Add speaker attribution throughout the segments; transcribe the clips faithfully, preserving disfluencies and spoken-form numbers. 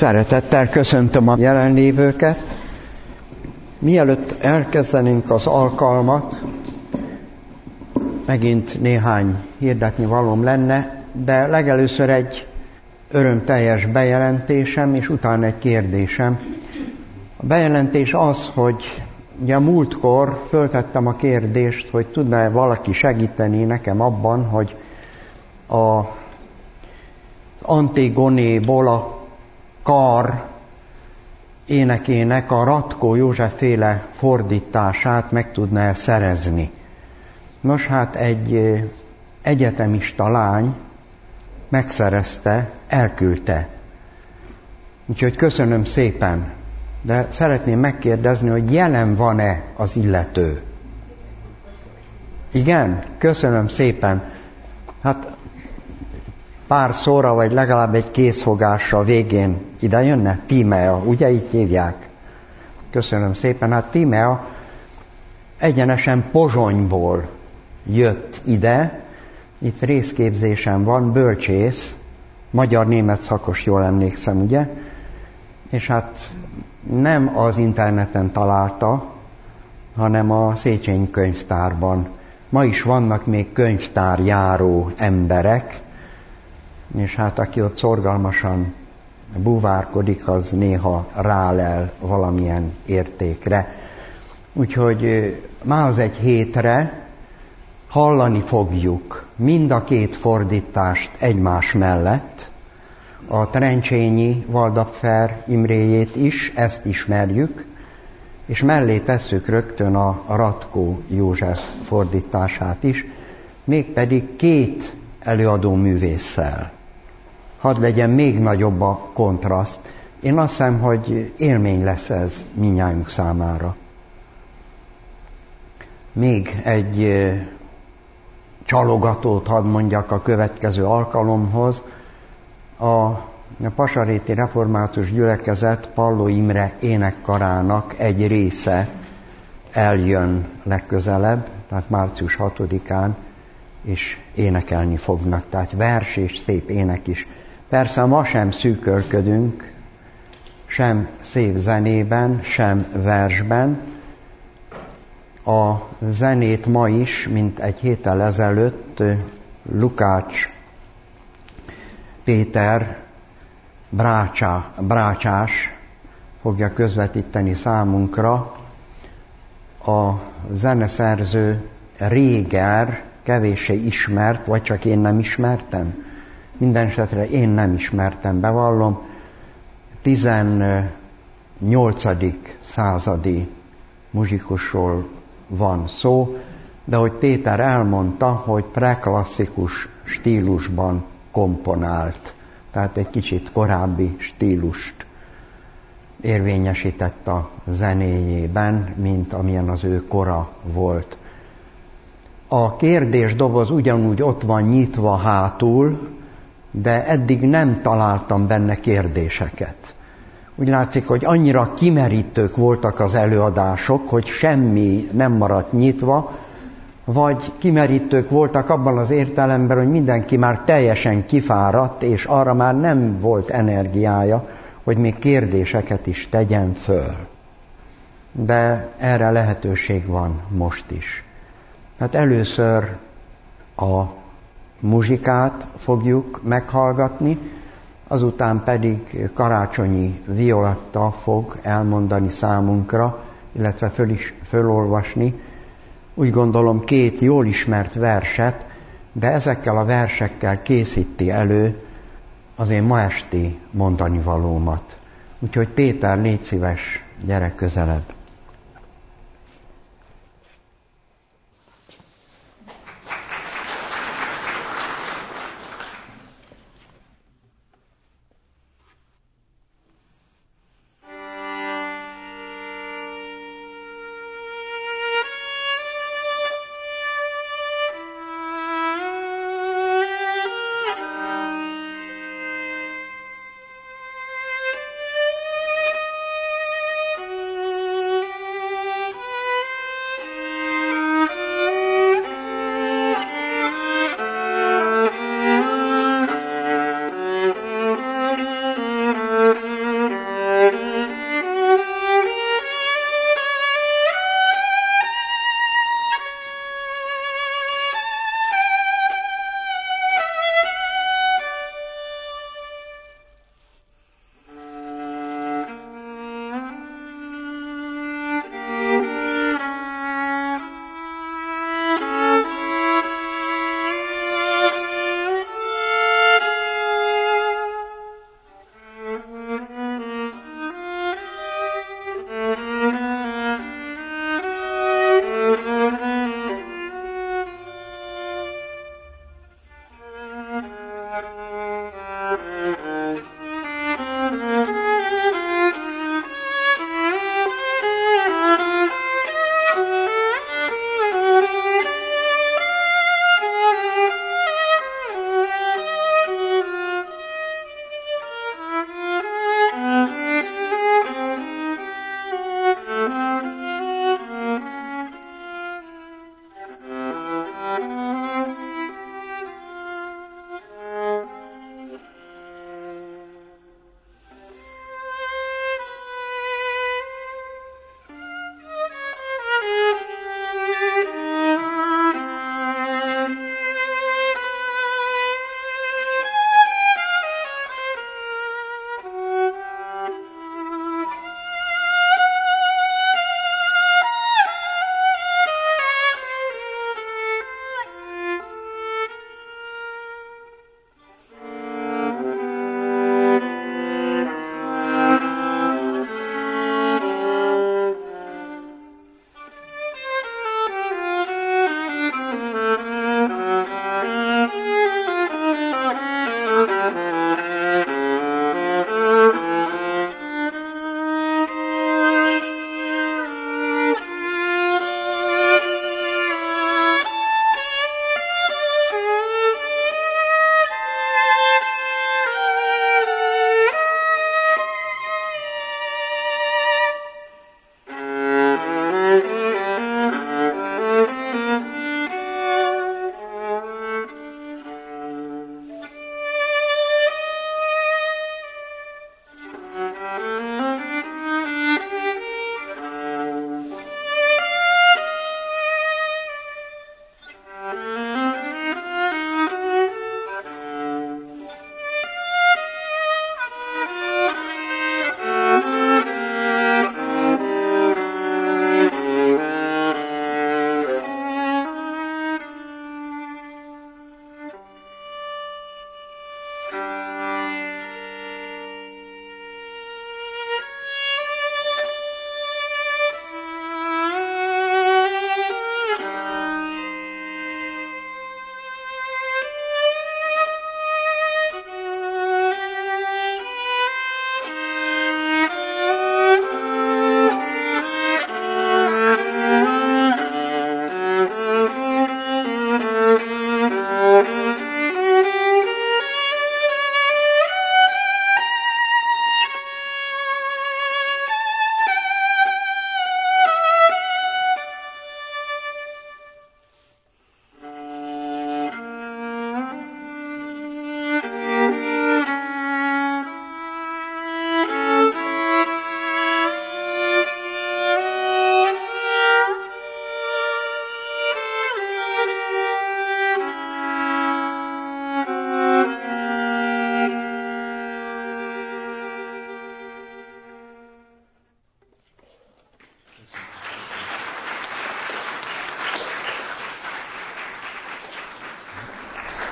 Speaker 1: Szeretettel köszöntöm a jelenlévőket. Mielőtt elkezdenénk az alkalmat, megint néhány hirdetni valóm lenne, de legelőször egy örömteljes bejelentésem, és utána egy kérdésem. A bejelentés az, hogy ugye múltkor föltettem a kérdést, hogy tudna-e valaki segíteni nekem abban, hogy a Antigonéból a Kar énekének a Ratkó József féle fordítását meg tudná szerezni. Nos, hát egy egyetemista lány megszerezte, elküldte. Úgyhogy köszönöm szépen, de szeretném megkérdezni, hogy jelen van-e az illető? Igen? Köszönöm szépen. Hát pár szóra, vagy legalább egy készfogásra végén ide jönne? Tímea, ugye így hívják? Köszönöm szépen. Hát Tímea egyenesen Pozsonyból jött ide, itt részképzésen van, bölcsész, magyar-német szakos, jól emlékszem, ugye? És hát nem az interneten találta, hanem a Széchenyi könyvtárban. Ma is vannak még könyvtárjáró emberek, és hát aki ott szorgalmasan búvárkodik, az néha rálel valamilyen értékre. Úgyhogy már az egy hétre hallani fogjuk mind a két fordítást egymás mellett, a Trencsényi Waldapfer Imréjét is, ezt ismerjük, és mellé tesszük rögtön a Ratkó József fordítását is, mégpedig két előadó művésszel. Hadd legyen még nagyobb a kontraszt. Én azt hiszem, hogy élmény lesz ez mindnyájunk számára. Még egy csalogatót hadd mondjak a következő alkalomhoz. A Pasaréti Református Gyülekezet Palló Imre énekkarának egy része eljön legközelebb, tehát március hatodikán, és énekelni fognak, tehát vers és szép ének is. Persze ma sem szűkölködünk, sem szép zenében, sem versben. A zenét ma is, mint egy héttel ezelőtt, Lukács Péter Brácsá, Brácsás fogja közvetíteni számunkra. A zeneszerző réger, kevéssé ismert, vagy csak én nem ismertem? Mindenesetre én nem ismertem, bevallom. tizennyolcadik századi muzsikusról van szó, de hogy Péter elmondta, hogy preklasszikus stílusban komponált. Tehát egy kicsit korábbi stílust érvényesített a zenéjében, mint amilyen az ő kora volt. A kérdésdoboz ugyanúgy ott van nyitva hátul, de eddig nem találtam benne kérdéseket. Úgy látszik, hogy annyira kimerítők voltak az előadások, hogy semmi nem maradt nyitva, vagy kimerítők voltak abban az értelemben, hogy mindenki már teljesen kifáradt, és arra már nem volt energiája, hogy még kérdéseket is tegyen föl. De erre lehetőség van most is. Hát először a muzsikát fogjuk meghallgatni, azután pedig Karácsonyi Violetta fog elmondani számunkra, illetve föl is fölolvasni, úgy gondolom két jól ismert verset, de ezekkel a versekkel készíti elő az én ma esti mondani valómat. Úgyhogy Péter, légy szíves, gyere közelebb.
Speaker 2: Thank you.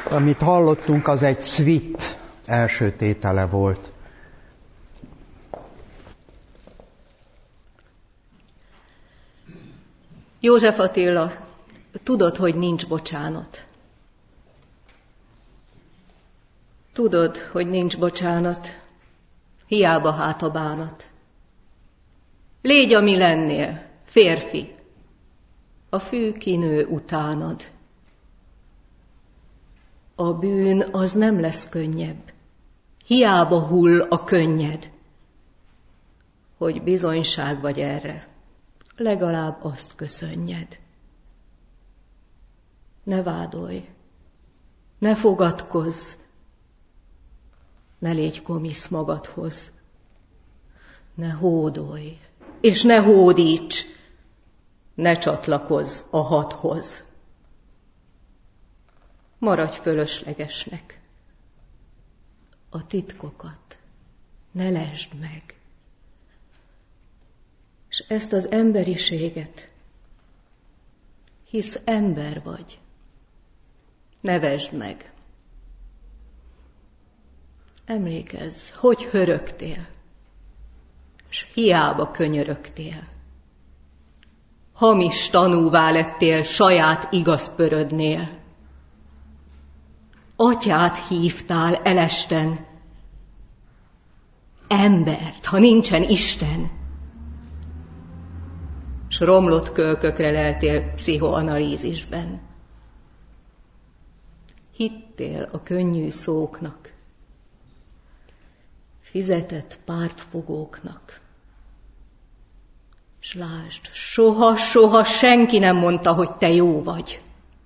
Speaker 1: Amit hallottunk, az egy szvit első tétele volt.
Speaker 2: József Attila, tudod, hogy nincs bocsánat. Tudod, hogy nincs bocsánat, hiába hát a bánat. Légy, ami lennél, férfi, a fű kinő utánad. A bűn az nem lesz könnyebb, hiába hull a könnyed. Hogy bizonyság vagy erre, legalább azt köszönjed. Ne vádolj, ne fogadkozz, ne légy komisz magadhoz, ne hódolj, és ne hódíts, ne csatlakozz a hadhoz. Maradj fölöslegesnek, a titkokat ne lesd meg, és ezt az emberiséget, hisz ember vagy, ne vesd meg. Emlékezz, hogy hörögtél, s hiába könyörögtél. Hamis tanúvá lettél saját igaz pörödnél. Atyát hívtál elesten, embert, ha nincsen Isten, s romlott kölkökre leltél pszichoanalízisben. Hittél a könnyű szóknak, fizetett pártfogóknak. S lásd, soha-soha senki nem mondta, hogy te jó vagy.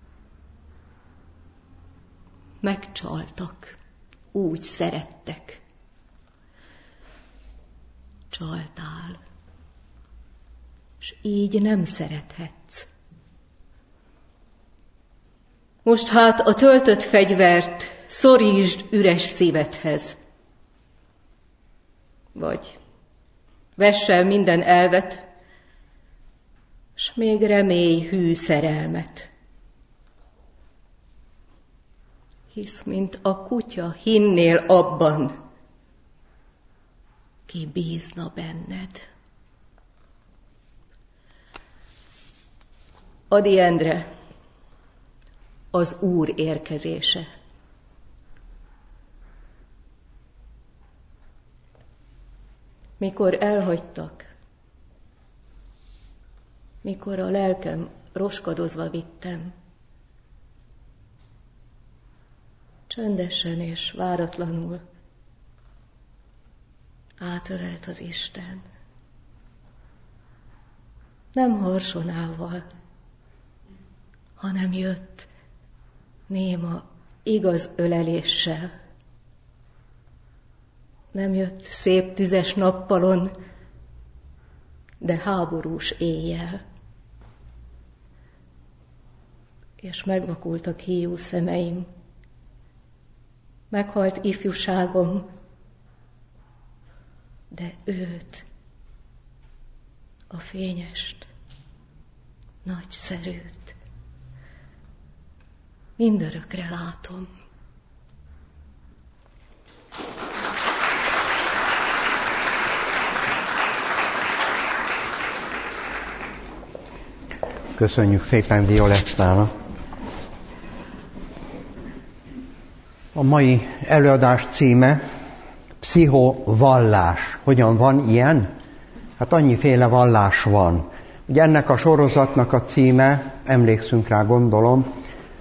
Speaker 2: Megcsaltak, úgy szerettek. Csaltál, s így nem szerethetsz. Most hát a töltött fegyvert szorítsd üres szívedhez. Vagy vess el minden elvet, s még remélj hű szerelmet. Hisz, mint a kutya hinnél abban, ki bízna benned. Ady Endre, az Úr érkezése. Mikor elhagytak, mikor a lelkem roskadozva vittem, csöndesen és váratlanul átölelt az Isten. Nem harsonával, hanem jött néma igaz öleléssel. Nem jött szép tüzes nappalon, de háborús éjjel. És megvakultak híjú szemeim, meghalt ifjúságom, de őt, a fényest, nagyszerűt, mindörökre látom.
Speaker 1: Köszönjük szépen Violettának. A mai előadás címe Pszichovallás. Hogyan van ilyen? Hát annyiféle vallás van. Ugye ennek a sorozatnak a címe, emlékszünk rá, gondolom,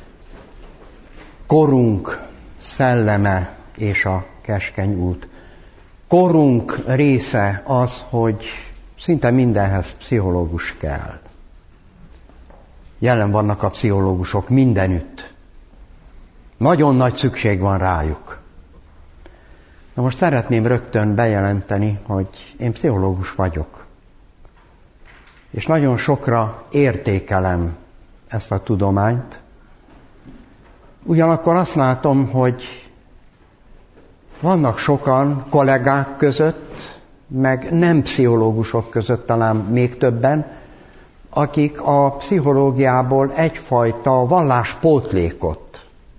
Speaker 1: Korunk szelleme és a keskeny út. Korunk része az, hogy szinte mindenhez pszichológus kell. Jelen vannak a pszichológusok mindenütt. Nagyon nagy szükség van rájuk. Na most szeretném rögtön bejelenteni, hogy én pszichológus vagyok. És nagyon sokra értékelem ezt a tudományt. Ugyanakkor azt látom, hogy vannak sokan kollégák között, meg nem pszichológusok között talán még többen, akik a pszichológiából egyfajta valláspótlékot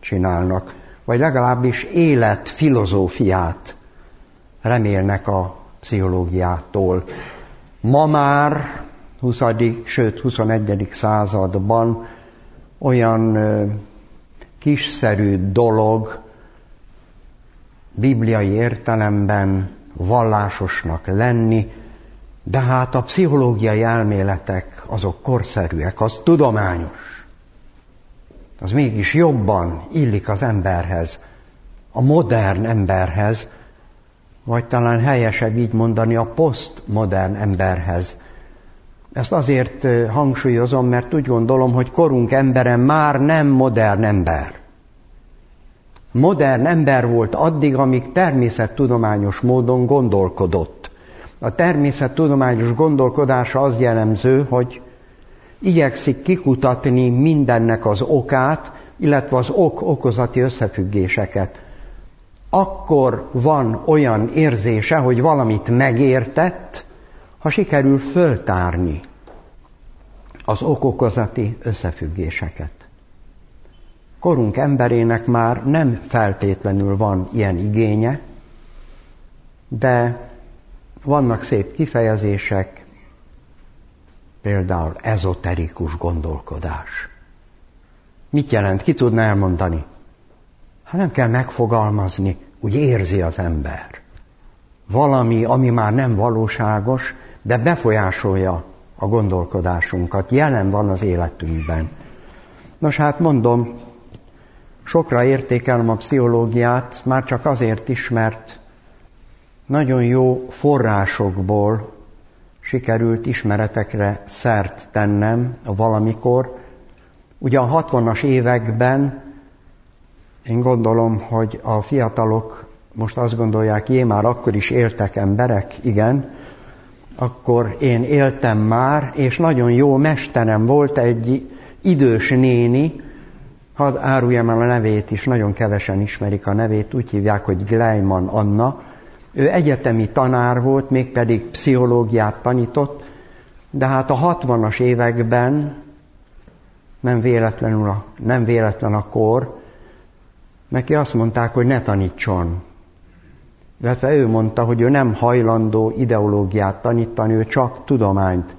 Speaker 1: csinálnak, vagy legalábbis életfilozófiát remélnek a pszichológiától. Ma már huszadik sőt huszonegyedik században olyan ö, kiszerű dolog bibliai értelemben vallásosnak lenni, de hát a pszichológiai elméletek azok korszerűek, az tudományos. Az mégis jobban illik az emberhez, a modern emberhez, vagy talán helyesebb így mondani, a posztmodern emberhez. Ezt azért hangsúlyozom, mert úgy gondolom, hogy korunk embere már nem modern ember. Modern ember volt addig, amíg természettudományos módon gondolkodott. A természettudományos gondolkodása az jellemző, hogy igyekszik kikutatni mindennek az okát, illetve az ok-okozati összefüggéseket. Akkor van olyan érzése, hogy valamit megértett, ha sikerül föltárni az ok-okozati összefüggéseket. Korunk emberének már nem feltétlenül van ilyen igénye, de vannak szép kifejezések, például ezoterikus gondolkodás. Mit jelent? Ki tudna elmondani? Hát nem kell megfogalmazni, úgy érzi az ember. Valami, ami már nem valóságos, de befolyásolja a gondolkodásunkat, jelen van az életünkben. Nos, hát mondom, sokra értékelem a pszichológiát, már csak azért is, mert nagyon jó forrásokból sikerült ismeretekre szert tennem valamikor. Ugye a hatvanas években én gondolom, hogy a fiatalok most azt gondolják, jé, már akkor is éltek emberek, igen, akkor én éltem már, és nagyon jó mesterem volt egy idős néni, hadd áruljam el a nevét is, nagyon kevesen ismerik a nevét, úgy hívják, hogy Gleiman Anna. Ő egyetemi tanár volt, mégpedig pszichológiát tanított, de hát a hatvanas években, nem véletlenül a, nem véletlen a kor, neki azt mondták, hogy ne tanítson. Illetve ő mondta, hogy ő nem hajlandó ideológiát tanítani, ő csak tudományt.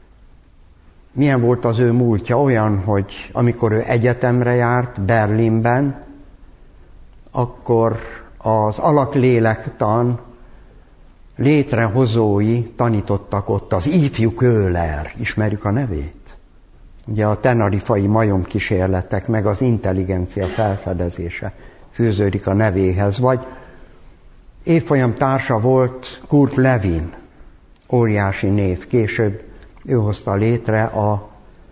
Speaker 1: Milyen volt az ő múltja? Olyan, hogy amikor ő egyetemre járt Berlinben, akkor az alaklélektan létrehozói tanítottak ott, az ifjú Köhler, ismerjük a nevét? Ugye a tenerifai majomkísérletek, meg az intelligencia felfedezése fűződik a nevéhez, vagy évfolyam társa volt Kurt Lewin, óriási név, később ő hozta létre a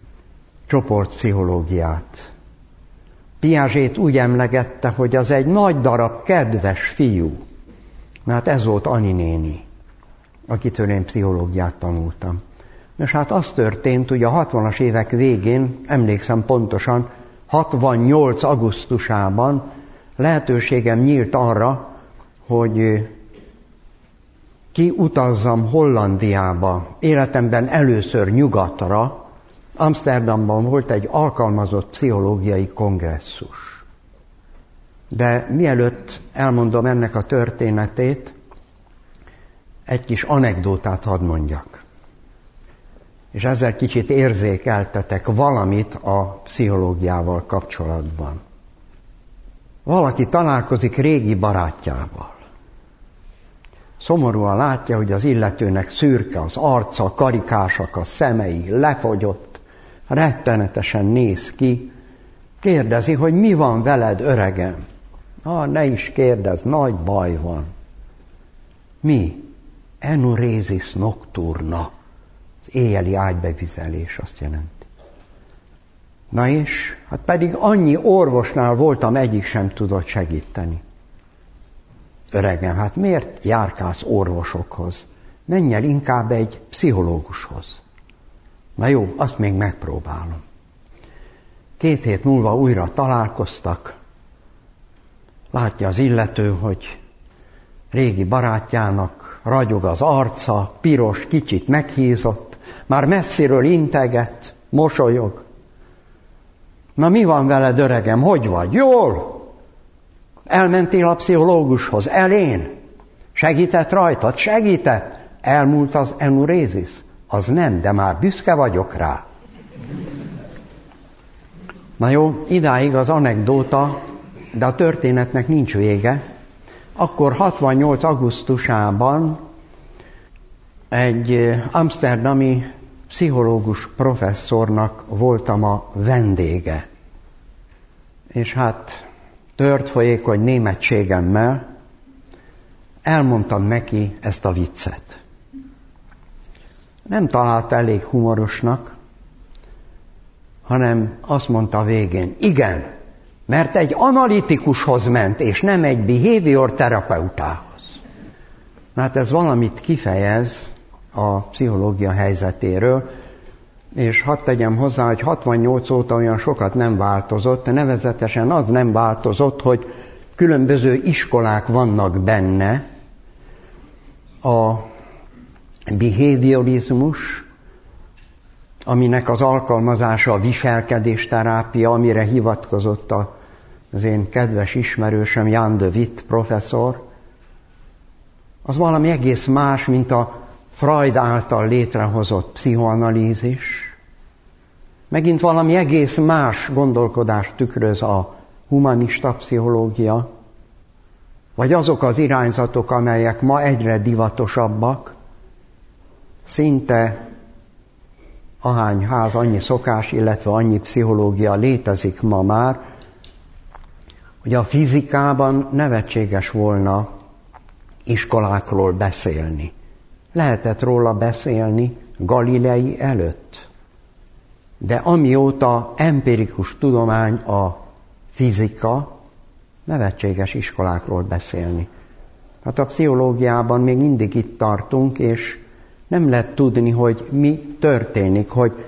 Speaker 1: csoportpszichológiát. Piaget úgy emlegette, hogy az egy nagy darab kedves fiú. Na hát ez volt Ani néni, akitől én pszichológiát tanultam. Nos hát az történt, ugye a hatvanas évek végén, emlékszem pontosan, hatvannyolc augusztusában lehetőségem nyílt arra, hogy kiutazzam Hollandiába, életemben először nyugatra. Amsterdamban volt egy alkalmazott pszichológiai kongresszus. De mielőtt elmondom ennek a történetét, egy kis anekdótát hadd mondjak. És ezzel kicsit érzékeltetek valamit a pszichológiával kapcsolatban. Valaki találkozik régi barátjával. Szomorúan látja, hogy az illetőnek szürke az arca, karikásak a szemei, lefogyott, rettenetesen néz ki. Kérdezi, hogy mi van veled, öregem? Ah, ne is kérdezz, nagy baj van. Mi? Enuresis nocturna. Az éjjeli ágybevizelés azt jelenti. Na és? Hát pedig annyi orvosnál voltam, egyik sem tudott segíteni. Öregem, hát miért járkálsz orvosokhoz? Menj el inkább egy pszichológushoz. Na jó, azt még megpróbálom. Két hét múlva újra találkoztak. Látja az illető, hogy régi barátjának ragyog az arca, piros, kicsit meghízott, már messziről integet, mosolyog. Na mi van veled, öregem, hogy vagy? Jól? Elmentél a pszichológushoz, elén? Segített rajtad? Segített? Elmúlt az enurézis? Az nem, de már büszke vagyok rá. Na jó, idáig az anekdóta, de a történetnek nincs vége. Akkor hatvannyolc augusztusában egy amszterdami pszichológus professzornak voltam a vendége. És hát tört folyékony németségemmel elmondtam neki ezt a viccet. Nem találta elég humorosnak, hanem azt mondta a végén, igen, mert egy analitikushoz ment, és nem egy behavior terapeutához. Hát ez valamit kifejez a pszichológia helyzetéről, és hadd tegyem hozzá, hogy hatvannyolc óta olyan sokat nem változott, nevezetesen az nem változott, hogy különböző iskolák vannak benne, a behaviorizmus, aminek az alkalmazása a viselkedésterápia, amire hivatkozott az én kedves ismerősöm Jan de Witt professzor, az valami egész más, mint a Freud által létrehozott pszichoanalízis. Megint valami egész más gondolkodást tükröz a humanista pszichológia, vagy azok az irányzatok, amelyek ma egyre divatosabbak, szinte ahány ház, annyi szokás, illetve annyi pszichológia létezik ma már, hogy a fizikában nevetséges volna iskolákról beszélni. Lehetett róla beszélni Galilei előtt. De amióta empirikus tudomány a fizika, nevetséges iskolákról beszélni. Hát a pszichológiában még mindig itt tartunk, és nem lehet tudni, hogy mi történik, hogy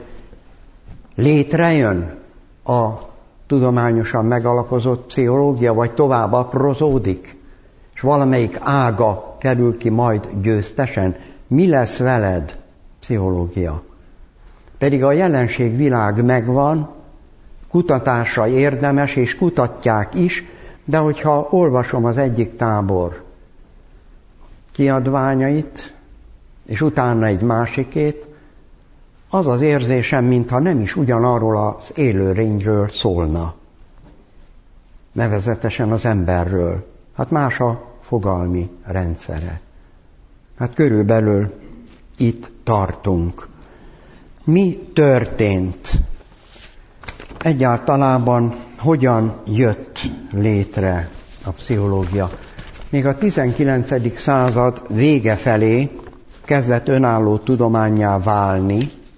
Speaker 1: létrejön a tudományosan megalapozott pszichológia, vagy tovább aprózódik, és valamelyik ága kerül ki majd győztesen. Mi lesz veled, pszichológia? Pedig a jelenségvilág megvan, kutatásra érdemes, és kutatják is, de hogyha olvasom az egyik tábor kiadványait, és utána egy másikét, az az érzésem, mintha nem is ugyanarról az élőlényről szólna. Nevezetesen az emberről. Hát más a fogalmi rendszere. Hát körülbelül itt tartunk. Mi történt? Egyáltalában hogyan jött létre a pszichológia? Még a tizenkilencedik század vége felé kezdett önálló tudománnyá válni.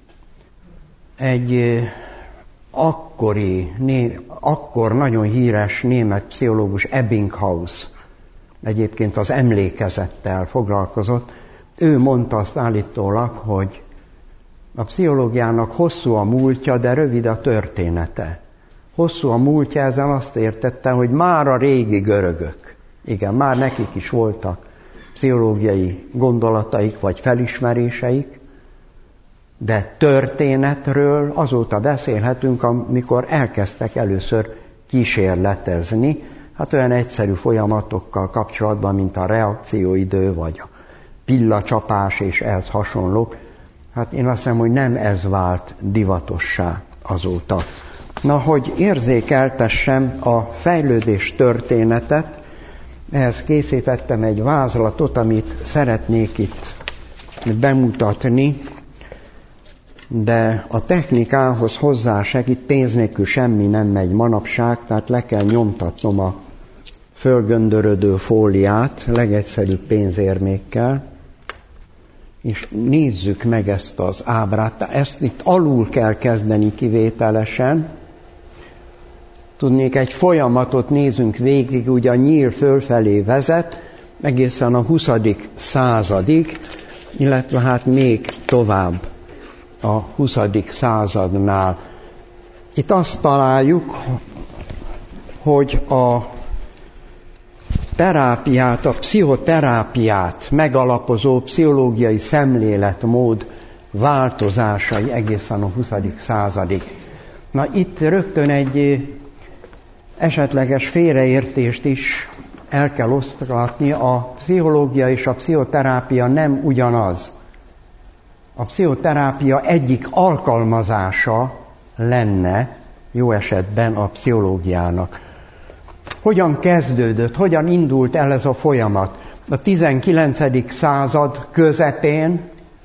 Speaker 1: Egy akkori, akkor nagyon híres német pszichológus Ebbinghaus, egyébként az emlékezettel foglalkozott, ő mondta azt állítólag, hogy a pszichológiának hosszú a múltja, de rövid a története. Hosszú a múltja, ezzel azt értette, hogy már a régi görögök, igen, már nekik is voltak pszichológiai gondolataik vagy felismeréseik, de történetről azóta beszélhetünk, amikor elkezdtek először kísérletezni, hát olyan egyszerű folyamatokkal kapcsolatban, mint a reakcióidő, vagy a pillacsapás és ehhez hasonlók. Hát én azt hiszem, hogy nem ez vált divatossá azóta. Na, hogy érzékeltessem a fejlődés történetet, ehhez készítettem egy vázlatot, amit szeretnék itt bemutatni, de a technikához hozzásegít, pénz nélkül semmi nem megy manapság, tehát le kell nyomtatnom a fölgöndörödő fóliát legegyszerűbb pénzérmékkel, és nézzük meg ezt az ábrát. Ezt itt alul kell kezdeni kivételesen. Tudnék, egy folyamatot nézünk végig, ugye a nyíl fölfelé vezet, egészen a huszadik századig, illetve hát még tovább a huszadik századnál. Itt azt találjuk, hogy a terápiát, a pszichoterápiát megalapozó pszichológiai szemléletmód változásai egészen a huszadik századig. Na itt rögtön egy esetleges félreértést is el kell osztatni. A pszichológia és a pszichoterápia nem ugyanaz. A pszichoterápia egyik alkalmazása lenne jó esetben a pszichológiának. Hogyan kezdődött, hogyan indult el ez a folyamat? A tizenkilencedik század közepén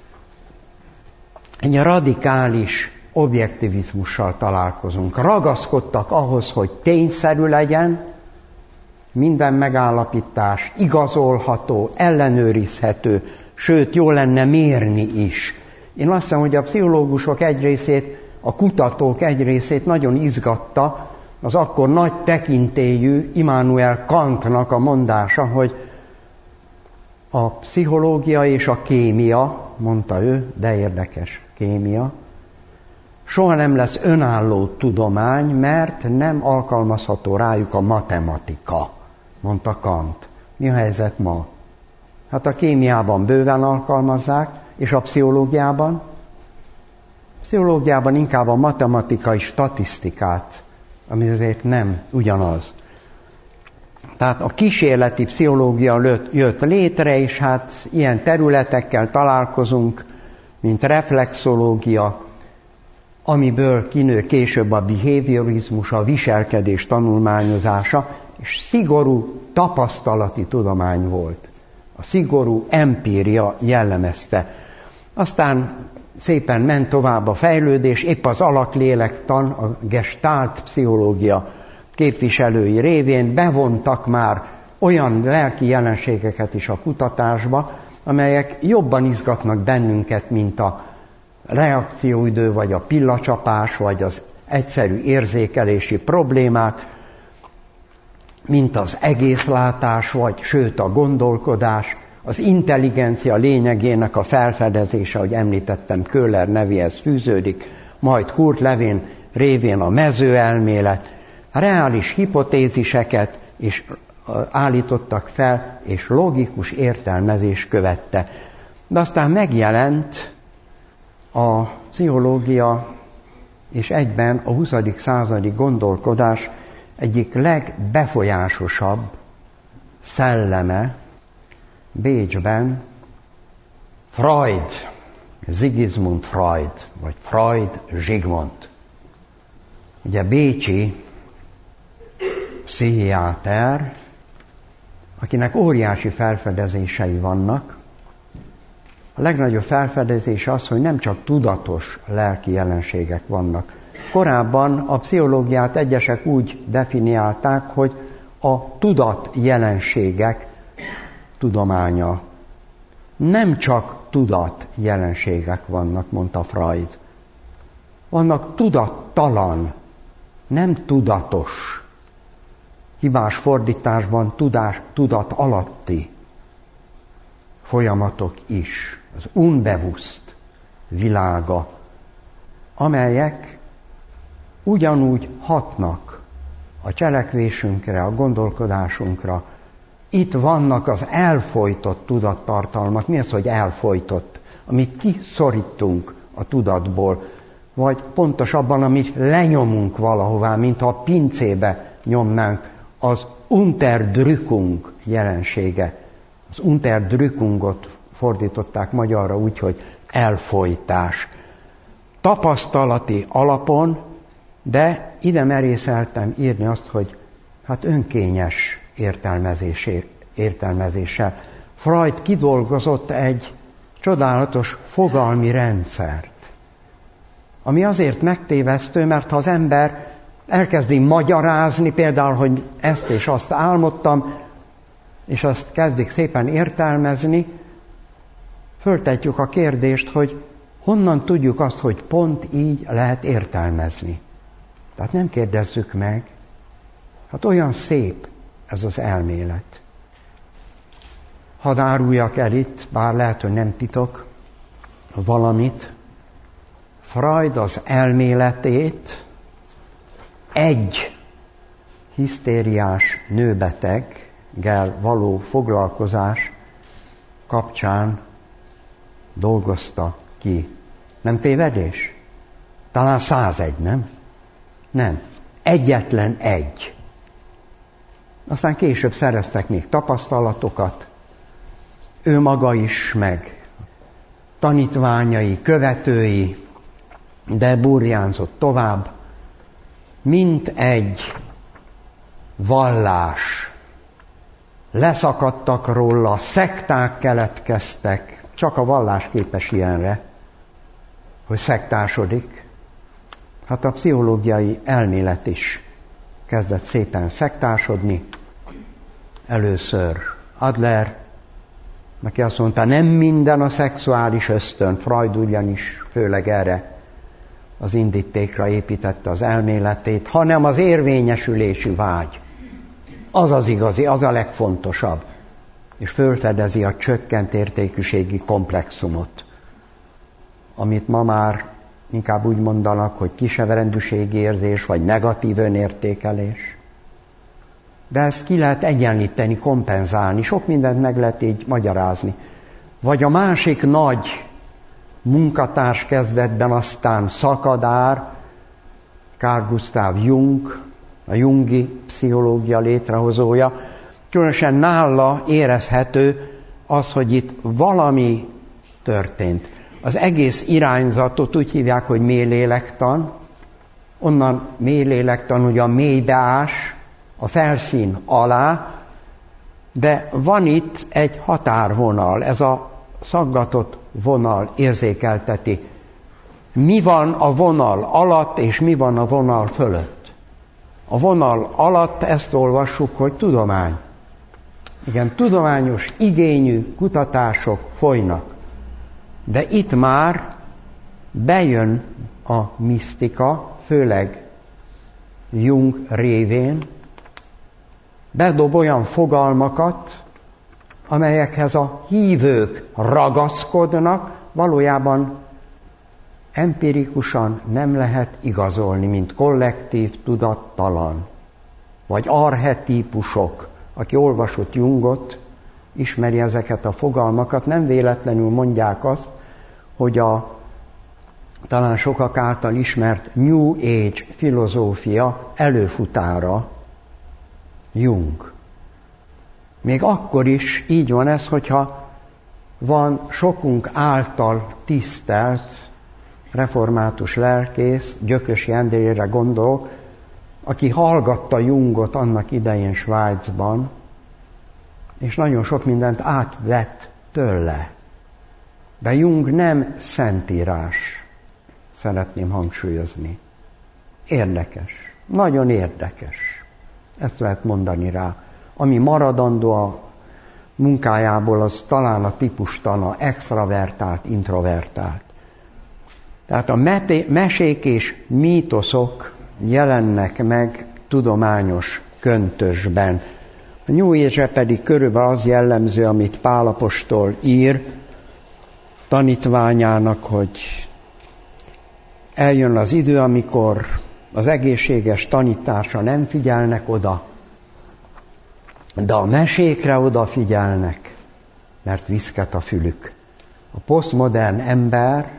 Speaker 1: egy radikális objektivizmussal találkozunk. Ragaszkodtak ahhoz, hogy tényszerű legyen, minden megállapítás igazolható, ellenőrizhető, sőt, jó lenne mérni is. Én azt hiszem, hogy a pszichológusok egy részét, a kutatók egy részét nagyon izgatta az akkor nagy tekintélyű Immanuel Kantnak a mondása, hogy a pszichológia és a kémia, mondta ő, de érdekes, kémia, soha nem lesz önálló tudomány, mert nem alkalmazható rájuk a matematika, mondta Kant. Mi a helyzet ma? Hát a kémiában bőven alkalmazzák, és a pszichológiában? A pszichológiában inkább a matematikai statisztikát, ami azért nem ugyanaz. Tehát a kísérleti pszichológia jött létre, és hát ilyen területekkel találkozunk, mint reflexológia, amiből kinő később a behaviorizmus, a viselkedés tanulmányozása, és szigorú tapasztalati tudomány volt. A szigorú empíria jellemezte. Aztán szépen ment tovább a fejlődés, épp az alaklélektan, a gestalt pszichológia képviselői révén bevontak már olyan lelki jelenségeket is a kutatásba, amelyek jobban izgatnak bennünket, mint a reakcióidő, vagy a pillacsapás, vagy az egyszerű érzékelési problémák, mint az egészlátás, vagy sőt a gondolkodás, az intelligencia lényegének a felfedezése, ahogy említettem, Köhler nevéhez fűződik, majd Kurt Lewin révén a mezőelmélet, reális hipotéziseket és állítottak fel, és logikus értelmezés követte. De aztán megjelent a pszichológia és egyben a huszadik századi gondolkodás egyik legbefolyásosabb szelleme Bécsben, Freud, Sigismund Freud, vagy Freud Zsigmond. Ugye bécsi pszichiáter, akinek óriási felfedezései vannak. A legnagyobb felfedezés az, hogy nem csak tudatos lelki jelenségek vannak. Korábban a pszichológiát egyesek úgy definiálták, hogy a tudat jelenségek tudománya. Nem csak tudat jelenségek vannak, mondta Freud. Vannak tudattalan, nem tudatos, hibás fordításban tudás, tudat alatti folyamatok is. Az unbewusst világa, amelyek ugyanúgy hatnak a cselekvésünkre, a gondolkodásunkra. Itt vannak az elfojtott tudattartalmak. Mi az, hogy elfojtott? Amit kiszorítunk a tudatból, vagy pontosabban, amit lenyomunk valahová, mintha a pincébe nyomnánk, az Unterdrückung jelensége. Az Unterdrückungot fordították magyarra úgy, hogy elfojtás. Tapasztalati alapon, de ide merészeltem írni azt, hogy hát önkényes értelmezéssel. Freud kidolgozott egy csodálatos fogalmi rendszert, ami azért megtévesztő, mert ha az ember elkezdi magyarázni, például, hogy ezt és azt álmodtam, és azt kezdik szépen értelmezni, föltetjük a kérdést, hogy honnan tudjuk azt, hogy pont így lehet értelmezni. Tehát nem kérdezzük meg. Hát olyan szép ez az elmélet. Hadd áruljak el itt, bár lehet, hogy nem titok, valamit. Freud az elméletét egy hisztériás nőbeteggel való foglalkozás kapcsán dolgozta ki. Nem tévedés? Talán százegy, nem? Nem. Egyetlen egy. Aztán később szereztek még tapasztalatokat, ő maga is, meg tanítványai, követői, de burjánzott tovább, mint egy vallás. Leszakadtak róla, szekták keletkeztek, csak a vallás képes ilyenre, hogy szektásodik. Hát a pszichológiai elmélet is kezdett szépen szektásodni. Először Adler, aki azt mondta, nem minden a szexuális ösztön, Freud ugyanis főleg erre az indítékra építette az elméletét, hanem az érvényesülési vágy. Az az igazi, az a legfontosabb. És fölfedezi a csökkent értékűségi komplexumot, amit ma már inkább úgy mondanak, hogy kisebbrendűségi érzés, vagy negatív önértékelés. De ezt ki lehet egyenlíteni, kompenzálni, sok mindent meg lehet így magyarázni. Vagy a másik nagy munkatárs kezdetben aztán szakadár, Carl Gustav Jung, a jungi pszichológia létrehozója, különösen nála érezhető az, hogy itt valami történt. Az egész irányzatot úgy hívják, hogy mélylélektan, onnan mélylélektan, ugye a mélybeás, a felszín alá, de van itt egy határvonal, ez a szaggatott vonal érzékelteti. Mi van a vonal alatt, és mi van a vonal fölött? A vonal alatt ezt olvassuk, hogy tudomány. Igen, tudományos igényű kutatások folynak. De itt már bejön a misztika, főleg Jung révén, bedob olyan fogalmakat, amelyekhez a hívők ragaszkodnak, valójában empirikusan nem lehet igazolni, mint kollektív tudattalan, vagy archetípusok. Aki olvasott Jungot, ismeri ezeket a fogalmakat, nem véletlenül mondják azt, hogy a talán sokak által ismert New Age filozófia előfutára Jung. Még akkor is így van ez, hogyha van sokunk által tisztelt református lelkész, Gyökösi Endrére gondolok, aki hallgatta Jungot annak idején Svájcban, és nagyon sok mindent átvett tőle. De Jung nem szentírás, szeretném hangsúlyozni. Érdekes, nagyon érdekes. Ezt lehet mondani rá. Ami maradandó a munkájából, az talán a típustana, extravertált, introvertált. Tehát a mesék és mítoszok jelennek meg tudományos köntösben. A New Age-re pedig körülbelül az jellemző, amit Pál apostol ír tanítványának, hogy eljön az idő, amikor az egészséges tanításra nem figyelnek oda, de a mesékre odafigyelnek, mert viszket a fülük. A posztmodern ember,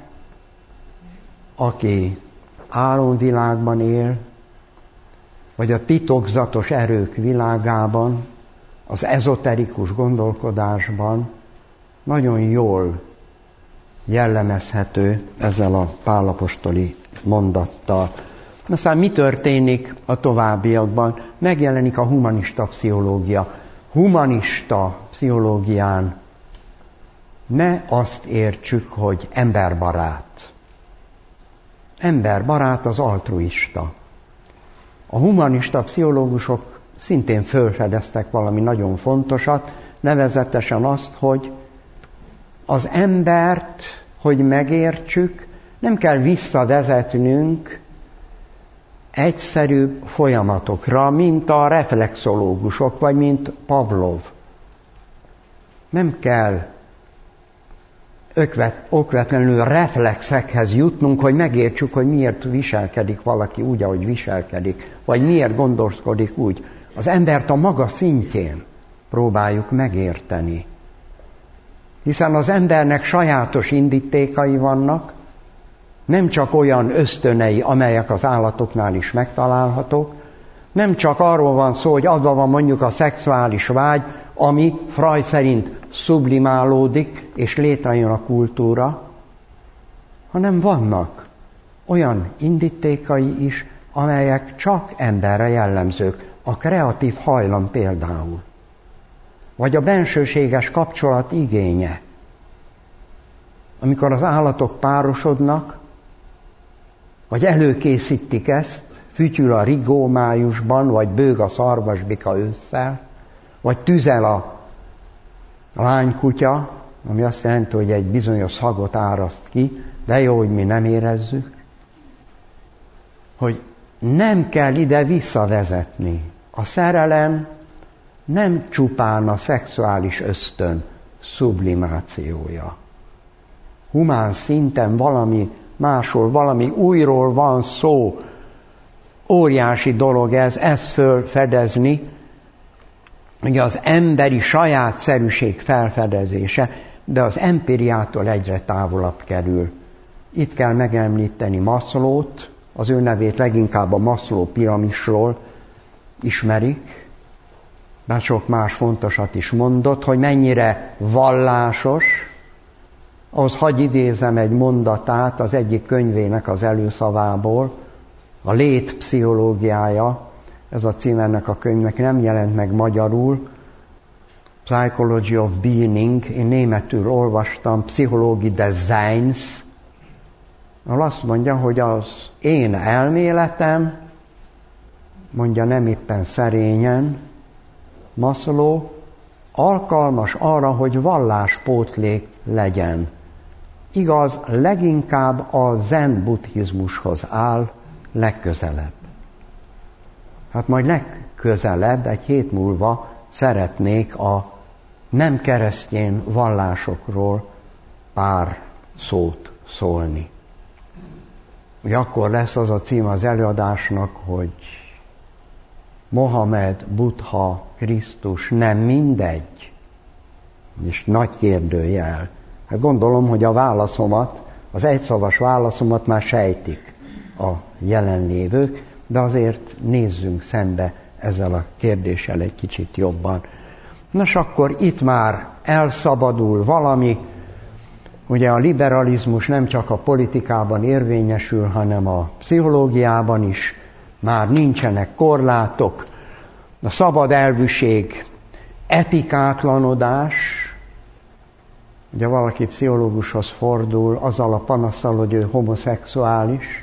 Speaker 1: aki álomvilágban él, vagy a titokzatos erők világában, az ezoterikus gondolkodásban nagyon jól jellemezhető ezzel a Pál apostoli mondattal. Aztán mi történik a továbbiakban? Megjelenik a humanista pszichológia. Humanista pszichológián ne azt értsük, hogy emberbarát. Emberbarát az altruista. A humanista pszichológusok szintén felfedeztek valami nagyon fontosat, nevezetesen azt, hogy az embert, hogy megértsük, nem kell visszavezetnünk egyszerűbb folyamatokra, mint a reflexológusok, vagy mint Pavlov. Nem kell ökvet, okvetlenül reflexekhez jutnunk, hogy megértsük, hogy miért viselkedik valaki úgy, ahogy viselkedik, vagy miért gondolkodik úgy. Az embert a maga szintjén próbáljuk megérteni. Hiszen az embernek sajátos indítékai vannak, Nem csak olyan ösztönei, amelyek az állatoknál is megtalálhatók, nem csak arról van szó, hogy adva van mondjuk a szexuális vágy, ami Freud szerint sublimálódik, és létrejön a kultúra, hanem vannak olyan indítékai is, amelyek csak emberre jellemzők. A kreatív hajlam például. Vagy a bensőséges kapcsolat igénye. Amikor az állatok párosodnak, vagy előkészítik ezt, fütyül a rigó májusban, vagy bőg a szarvasbika ősszel, vagy tüzel a lánykutya, ami azt jelenti, hogy egy bizonyos szagot áraszt ki, de jó, hogy mi nem érezzük, hogy nem kell ide visszavezetni. A szerelem nem csupán a szexuális ösztön sublimációja. Humán szinten valami másról, valami újról van szó. Óriási dolog ez, ezt fölfedezni, ugye az emberi sajátszerűség felfedezése, de az empiriától egyre távolabb kerül. Itt kell megemlíteni Maslowt, az ő nevét leginkább a Maslow piramisról ismerik, bár sok más fontosat is mondott, hogy mennyire vallásos. Ahhoz hagy idézem egy mondatát az egyik könyvének az előszavából, a lét pszichológiája, ez a cím ennek a könyvnek, nem jelent meg magyarul, Psychology of Being, én németül olvastam, Psychologie des Seins, ahol azt mondja, hogy az én elméletem, mondja nem éppen szerényen, Maslow, alkalmas arra, hogy valláspótlék legyen. Igaz, leginkább a zen buddhizmushoz áll legközelebb. Hát majd legközelebb, egy hét múlva szeretnék a nem keresztény vallásokról pár szót szólni. Ugye akkor lesz az a cím az előadásnak, hogy Mohamed, Buddha, Krisztus nem mindegy? És nagy kérdőjel. Hát gondolom, hogy a válaszomat, az egyszavas válaszomat már sejtik a jelenlévők, de azért nézzünk szembe ezzel a kérdéssel egy kicsit jobban. Nos, akkor itt már elszabadul valami, ugye a liberalizmus nem csak a politikában érvényesül, hanem a pszichológiában is, már nincsenek korlátok, a szabad elvűség, etikátlanodás, ugye valaki pszichológushoz fordul azzal a panasszal, hogy ő homoszexuális,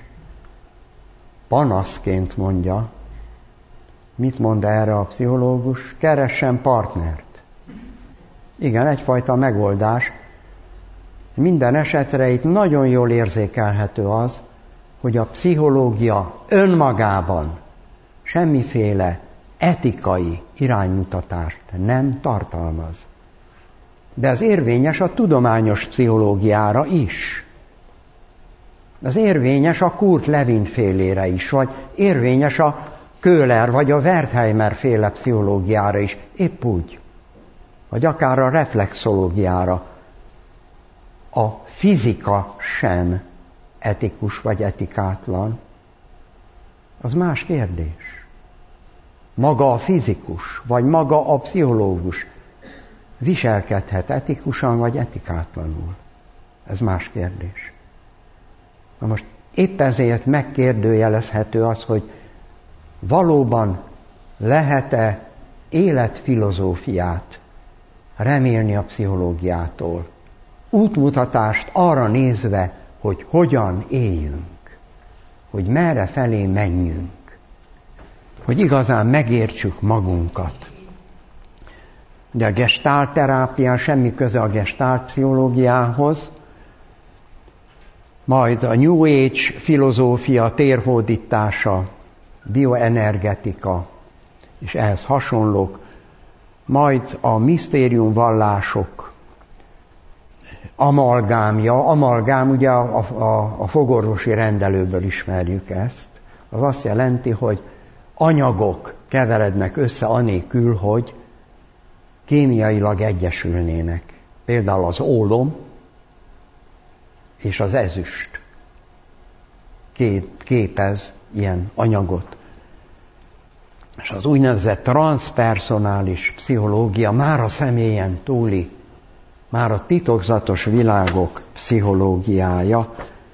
Speaker 1: panaszként mondja. Mit mond erre a pszichológus? Keressen partnert. Igen, egyfajta megoldás. Minden esetre itt nagyon jól érzékelhető az, hogy a pszichológia önmagában semmiféle etikai iránymutatást nem tartalmaz. De ez érvényes a tudományos pszichológiára is. Ez érvényes a Kurt Lewin félére is, vagy érvényes a Köhler vagy a Wertheimer féle pszichológiára is, épp úgy. Vagy akár a reflexológiára. A fizika sem etikus vagy etikátlan. Az más kérdés. Maga a fizikus, vagy maga a pszichológus viselkedhet etikusan vagy etikátlanul. Ez más kérdés. Na most épp ezért megkérdőjelezhető az, hogy valóban lehet-e életfilozófiát remélni a pszichológiától. Útmutatást arra nézve, hogy hogyan éljünk, hogy merre felé menjünk, hogy igazán megértsük magunkat. De a gestalt terápia semmi köze a gestalt pszichológiához, majd a New Age filozófia térhódítása, bioenergetika és ehhez hasonlók, majd a misztériumvallások amalgámja, amalgám ugye a, a, a fogorvosi rendelőből ismerjük ezt, az azt jelenti, hogy anyagok keverednek össze anélkül, hogy kémiailag egyesülnének. Például az ólom és az ezüst. kép, képez ilyen anyagot. És az úgynevezett transzpersonális pszichológia már a személyen túli, már a titokzatos világok pszichológiája,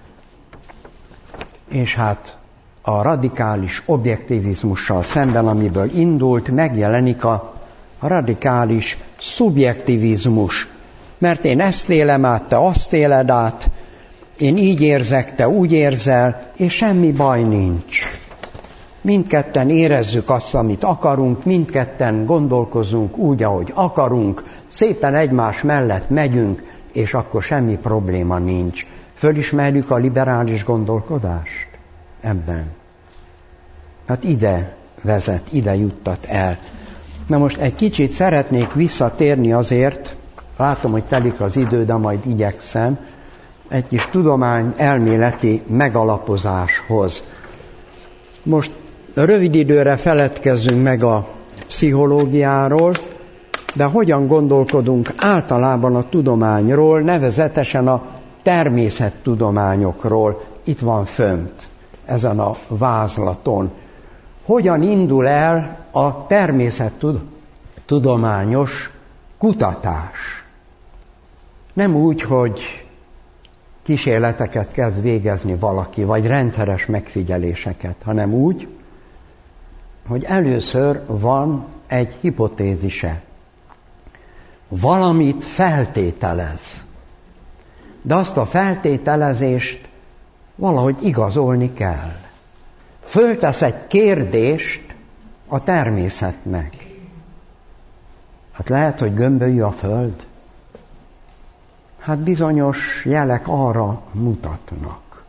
Speaker 1: és hát a radikális objektivizmussal szemben, amiből indult, megjelenik a radikális szubjektivizmus. Mert én ezt élem át, te azt éled át, én így érzek, te úgy érzel, és semmi baj nincs. Mindketten érezzük azt, amit akarunk, mindketten gondolkozunk úgy, ahogy akarunk, szépen egymás mellett megyünk, és akkor semmi probléma nincs. Fölismerjük a liberális gondolkodást ebben. Hát ide vezet, ide juttat el. Na most egy kicsit szeretnék visszatérni azért, látom, hogy telik az idő, de majd igyekszem, egy kis tudomány elméleti megalapozáshoz. Most rövid időre feledkezzünk meg a pszichológiáról, de hogyan gondolkodunk általában a tudományról, nevezetesen a természettudományokról, itt van fönt, ezen a vázlaton. Hogyan indul el a természettudományos kutatás? Nem úgy, hogy kísérleteket kezd végezni valaki, vagy rendszeres megfigyeléseket, hanem úgy, hogy először van egy hipotézise. Valamit feltételez. De azt a feltételezést valahogy igazolni kell. Föltesz egy kérdést a természetnek. Hát lehet, hogy gömbölyű a föld. Hát bizonyos jelek arra mutatnak.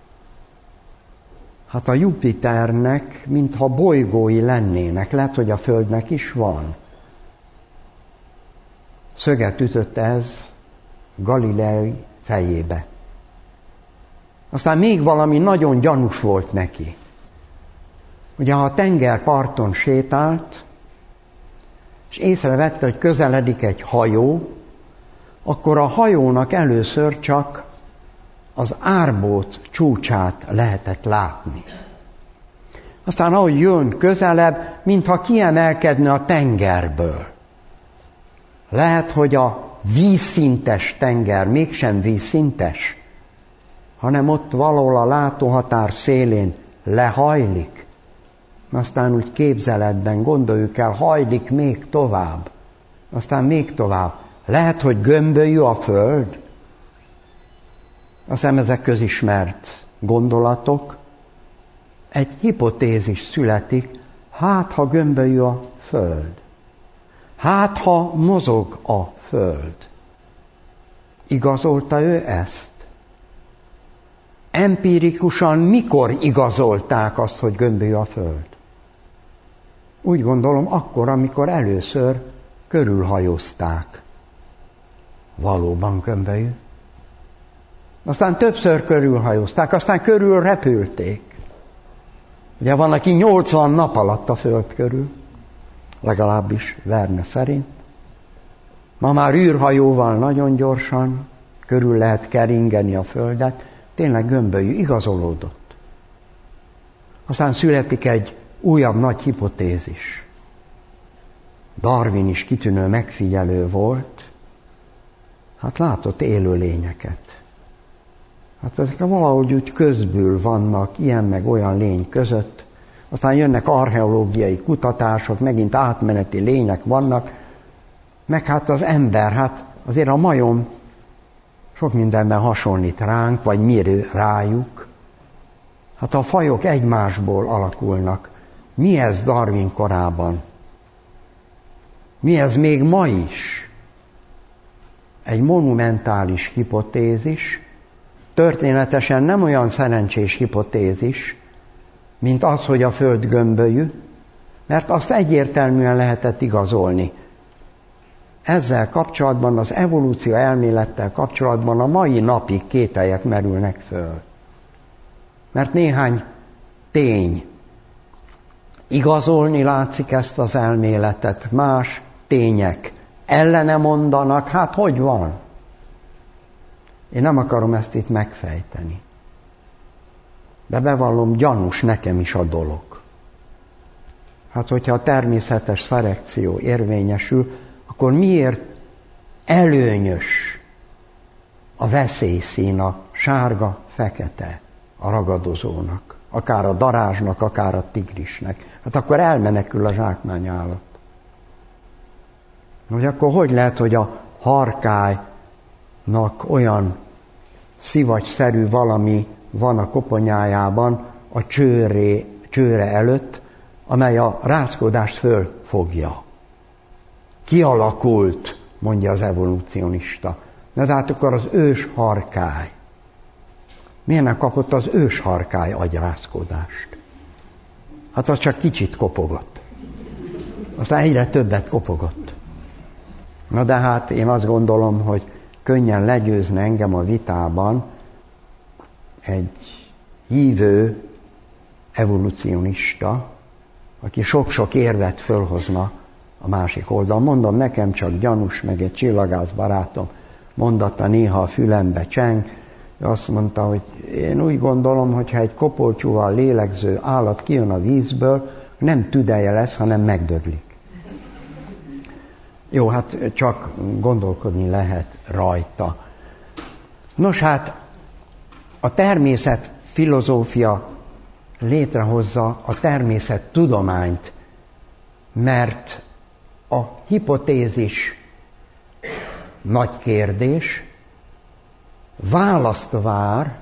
Speaker 1: Hát a Jupiternek, mintha bolygói lennének, lehet, hogy a Földnek is van. Szöget ütött ez Galilei fejébe. Aztán még valami nagyon gyanús volt neki. Ugye, ha a tengerparton sétált, és észrevette, hogy közeledik egy hajó, akkor a hajónak először csak az árbóc csúcsát lehetett látni. Aztán, ahogy jön közelebb, mintha kiemelkedne a tengerből. Lehet, hogy a vízszintes tenger mégsem vízszintes, hanem ott valahol a látóhatár szélén lehajlik. Aztán úgy képzeletben gondoljuk el, hajlik még tovább. Aztán még tovább. Lehet, hogy gömbölyű a föld. Azt hiszem, ezek közismert gondolatok. Egy hipotézis születik, hát ha gömbölyű a föld. Hát ha mozog a föld. Igazolta ő ezt? Empirikusan mikor igazolták azt, hogy gömbölyű a föld? Úgy gondolom, akkor, amikor először körülhajózták. Valóban gömbölyű. Aztán többször körülhajózták, aztán körül repülték. Ugye van, aki nyolcvan nap alatt a föld körül, legalábbis Verne szerint. Ma már űrhajóval nagyon gyorsan körül lehet keringeni a földet, tényleg gömbölyű, igazolódott. Aztán születik egy újabb nagy hipotézis. Darwin is kitűnő megfigyelő volt, hát látott élőlényeket. Hát ezek valahogy úgy közbül vannak, ilyen meg olyan lény között, aztán jönnek archeológiai kutatások, megint átmeneti lények vannak, meg hát az ember, hát azért a majom sok mindenben hasonlít ránk, vagy mi rájuk. Hát a fajok egymásból alakulnak. Mi ez Darwin korában? Mi ez még ma is? Egy monumentális hipotézis, történetesen nem olyan szerencsés hipotézis, mint az, hogy a föld gömbölyű, mert azt egyértelműen lehetett igazolni. Ezzel kapcsolatban, az evolúció elmélettel kapcsolatban a mai napig kételyek merülnek föl. Mert néhány tény igazolni látszik ezt az elméletet, más tények ellene mondanak, hát hogy van? Én nem akarom ezt itt megfejteni. De bevallom, gyanús nekem is a dolog. Hát, hogyha a természetes szelekció érvényesül, akkor miért előnyös a veszélyszín, a sárga, fekete a ragadozónak, akár a darázsnak, akár a tigrisnek? Hát akkor elmenekül a zsákmányállat. Hogy akkor hogy lehet, hogy a harkálynak olyan szivacsszerű valami van a koponyájában a csőré, csőre előtt, amely a rázkódást fölfogja. Kialakult, mondja az evolúcionista. Na de hát akkor az ős harkály. Miért nem kapott az ős harkály agyrázkódást? Hát az csak kicsit kopogott. Aztán egyre többet kopogott. Na de hát én azt gondolom, hogy könnyen legyőzne engem a vitában egy hívő evolúcionista, aki sok-sok érvet fölhozna a másik oldalon. Mondom, nekem csak gyanús, meg egy csillagász barátom mondata néha a fülembe cseng. Ő azt mondta, hogy én úgy gondolom, hogy ha egy kopoltyúval lélegző állat kijön a vízből, nem tüdelje lesz, hanem megdöglik. Jó, hát csak gondolkodni lehet rajta. Nos hát, a természet filozófia létrehozza a természettudományt, mert a hipotézis nagy kérdés, választ vár,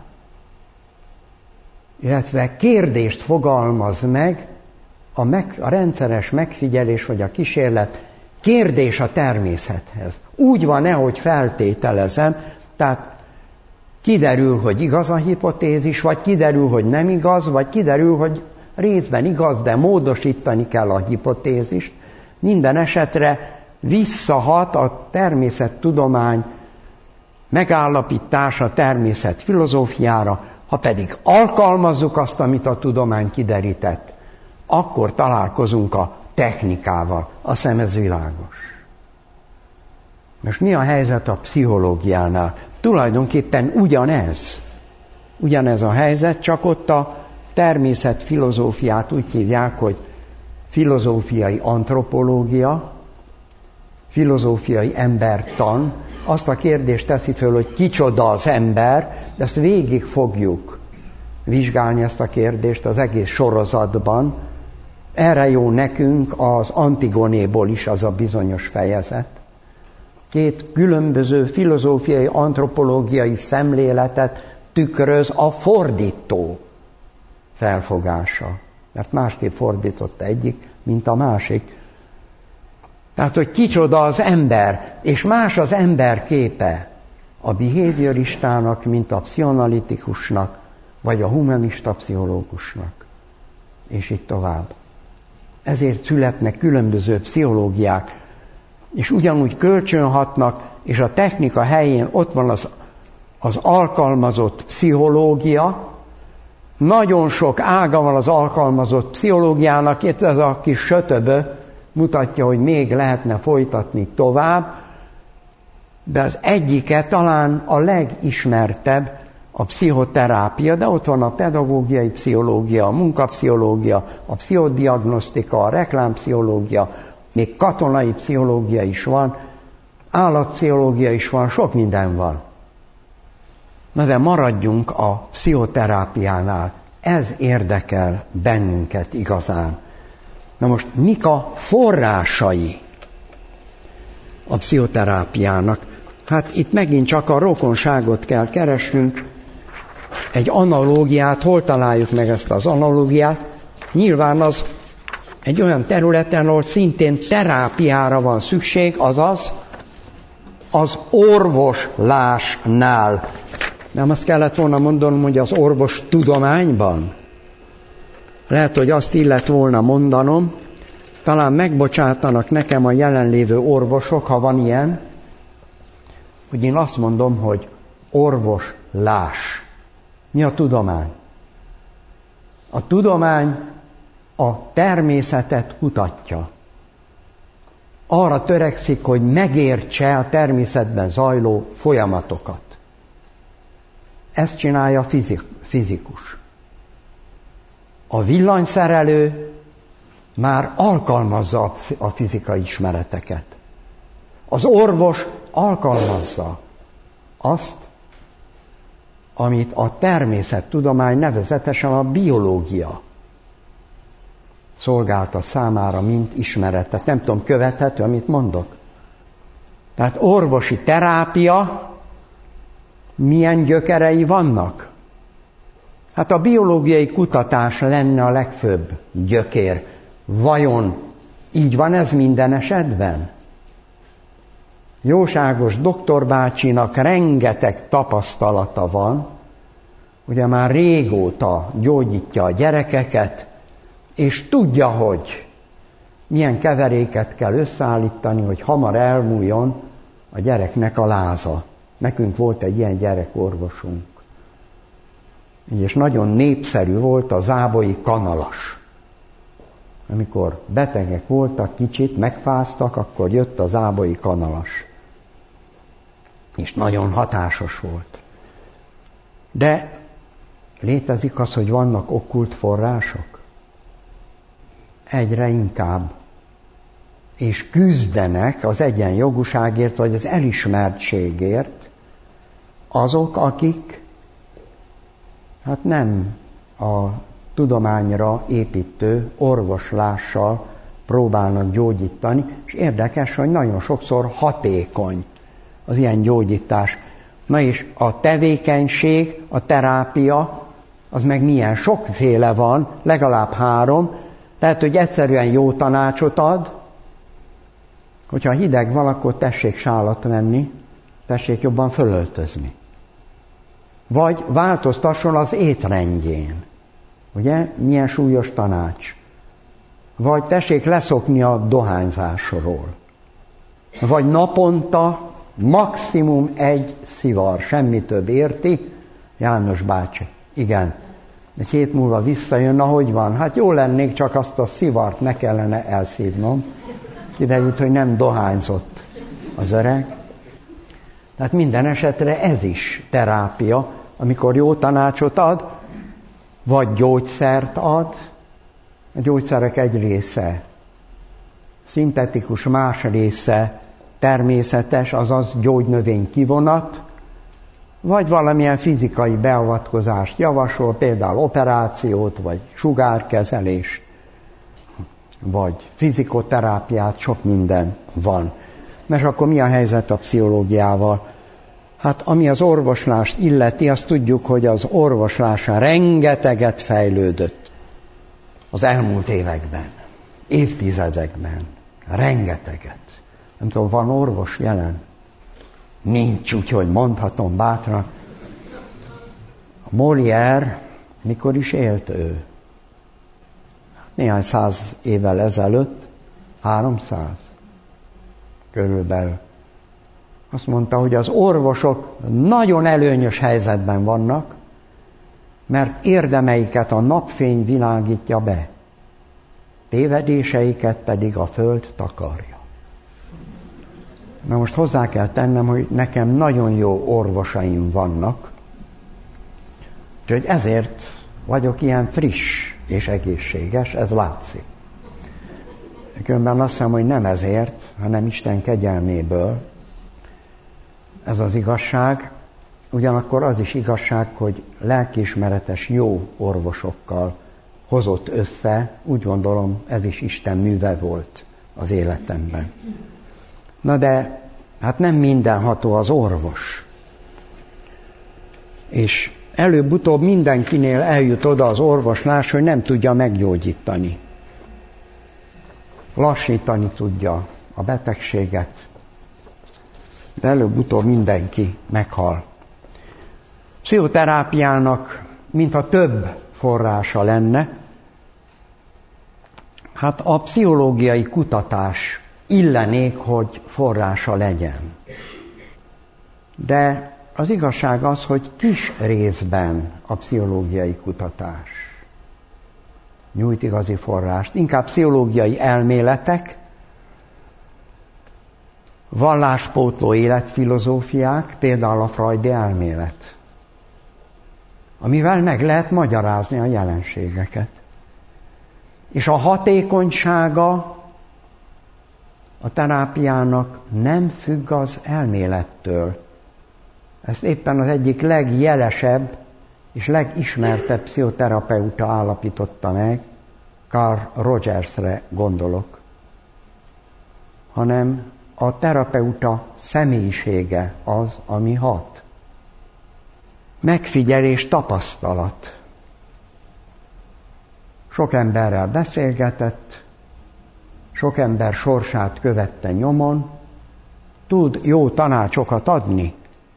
Speaker 1: illetve kérdést fogalmaz meg a, meg, a rendszeres megfigyelés, vagy a kísérlet, kérdés a természethez. Úgy van-e, hogy feltételezem, tehát kiderül, hogy igaz a hipotézis, vagy kiderül, hogy nem igaz, vagy kiderül, hogy részben igaz, de módosítani kell a hipotézist. Minden esetre visszahat a természettudomány megállapítása természet filozófiára, ha pedig alkalmazzuk azt, amit a tudomány kiderített, akkor találkozunk a technikával. Azt hiszem, ez világos. Most mi a helyzet a pszichológiánál? Tulajdonképpen ugyanez. Ugyanez a helyzet, csak ott a természetfilozófiát úgy hívják, hogy filozófiai antropológia, filozófiai embertan. Azt a kérdést teszi föl, hogy kicsoda az ember, de ezt végig fogjuk vizsgálni, ezt a kérdést az egész sorozatban. Erre jó nekünk az Antigonéból is az a bizonyos fejezet. Két különböző filozófiai, antropológiai szemléletet tükröz a fordító felfogása. Mert másképp fordított egyik, mint a másik. Tehát, hogy kicsoda az ember, és más az ember képe a behavioristának, mint a pszichoanalitikusnak, vagy a humanista pszichológusnak. És így tovább. Ezért születnek különböző pszichológiák, és ugyanúgy kölcsönhatnak, és a technika helyén ott van az, az alkalmazott pszichológia. Nagyon sok ága van az alkalmazott pszichológiának, itt ez a kis sötöbö mutatja, hogy még lehetne folytatni tovább, de az egyike talán a legismertebb a pszichoterápia, de ott van a pedagógiai pszichológia, a munkapszichológia, a pszichodiagnosztika, a reklámpszichológia, még katonai pszichológia is van, állatpszichológia is van, sok minden van. Na de maradjunk a pszichoterápiánál. Ez érdekel bennünket igazán. Na most mik a forrásai a pszichoterápiának? Hát itt megint csak a rokonságot kell keresnünk, egy analógiát, hol találjuk meg ezt az analógiát? Nyilván az egy olyan területen, ahol szintén terápiára van szükség, azaz az orvoslásnál. Nem azt kellett volna mondanom, hogy az orvos tudományban? Lehet, hogy azt illett volna mondanom, talán megbocsátanak nekem a jelenlévő orvosok, ha van ilyen, hogy én azt mondom, hogy orvoslás. Mi a tudomány? A tudomány a természetet kutatja. Arra törekszik, hogy megértse a természetben zajló folyamatokat. Ezt csinálja a fizik, fizikus. A villanyszerelő már alkalmazza a fizikai ismereteket. Az orvos alkalmazza azt, amit a természettudomány, nevezetesen a biológia szolgálta számára, mint ismeretet. Nem tudom, követhető, amit mondok? Tehát orvosi terápia milyen gyökerei vannak? Hát a biológiai kutatás lenne a legfőbb gyökér. Vajon így van ez minden esetben? Jóságos doktorbácsinak rengeteg tapasztalata van, ugye már régóta gyógyítja a gyerekeket, és tudja, hogy milyen keveréket kell összeállítani, hogy hamar elmúljon a gyereknek a láza. Nekünk volt egy ilyen gyerekorvosunk. És nagyon népszerű volt a záboi kanalas. Amikor betegek voltak, kicsit megfáztak, akkor jött a záboi kanalas. És nagyon hatásos volt. De létezik az, hogy vannak okkult források? Egyre inkább. És küzdenek az egyenjogúságért, vagy az elismertségért azok, akik hát nem a tudományra építő orvoslással próbálnak gyógyítani, és érdekes, hogy nagyon sokszor hatékony az ilyen gyógyítás. Na és a tevékenység, a terápia, az meg milyen sokféle van, legalább három. Lehet, hogy egyszerűen jó tanácsot ad, hogyha hideg van, akkor tessék sálat venni, tessék jobban fölöltözni. Vagy változtasson az étrendjén. Ugye? Milyen súlyos tanács. Vagy tessék leszokni a dohányzásról. Vagy naponta maximum egy szivar, semmi több, érti? János bácsi, igen. Egy hét múlva visszajön, ahogy van. Hát jó lennék, csak azt a szivart ne kellene elszívnom. Kiderült, hogy nem dohányzott az öreg. Tehát minden esetre ez is terápia, amikor jó tanácsot ad, vagy gyógyszert ad. A gyógyszerek egy része szintetikus, más része természetes, azaz gyógynövény kivonat, vagy valamilyen fizikai beavatkozást javasol, például operációt, vagy sugárkezelést, vagy fizikoterápiát, sok minden van. Mert akkor mi a helyzet a pszichológiával? Hát ami az orvoslást illeti, azt tudjuk, hogy az orvoslása rengeteget fejlődött az elmúlt években, évtizedekben, rengeteget. Nem tudom, van orvos jelen? Nincs, úgyhogy mondhatom bátran. A Molière mikor is élt ő? Néhány száz évvel ezelőtt, háromszáz körülbelül. Azt mondta, hogy az orvosok nagyon előnyös helyzetben vannak, mert érdemeiket a napfény világítja be, tévedéseiket pedig a föld takarja. Na most hozzá kell tennem, hogy nekem nagyon jó orvosaim vannak, úgyhogy ezért vagyok ilyen friss és egészséges, ez látszik. Különben azt hiszem, hogy nem ezért, hanem Isten kegyelméből. Ez az igazság. Ugyanakkor az is igazság, hogy lelkiismeretes jó orvosokkal hozott össze, úgy gondolom, ez is Isten műve volt az életemben. Na de, hát nem mindenható az orvos. És előbb-utóbb mindenkinél eljut oda az orvoslás, hogy nem tudja meggyógyítani. Lassítani tudja a betegséget, de előbb-utóbb mindenki meghal. Pszichoterápiának, mintha több forrása lenne, hát a pszichológiai kutatás illenék, hogy forrása legyen. De az igazság az, hogy kis részben a pszichológiai kutatás nyújt igazi forrást. Inkább pszichológiai elméletek, valláspótló életfilozófiák, például a freudi elmélet, amivel meg lehet magyarázni a jelenségeket. És a hatékonysága a terápiának nem függ az elmélettől. Ezt éppen az egyik legjelesebb és legismertebb pszichoterapeuta állapította meg, Carl Rogersre gondolok, hanem a terapeuta személyisége az, ami hat. Megfigyelés, tapasztalat. Sok emberrel beszélgetett, sok ember sorsát követte nyomon, tud jó tanácsokat adni,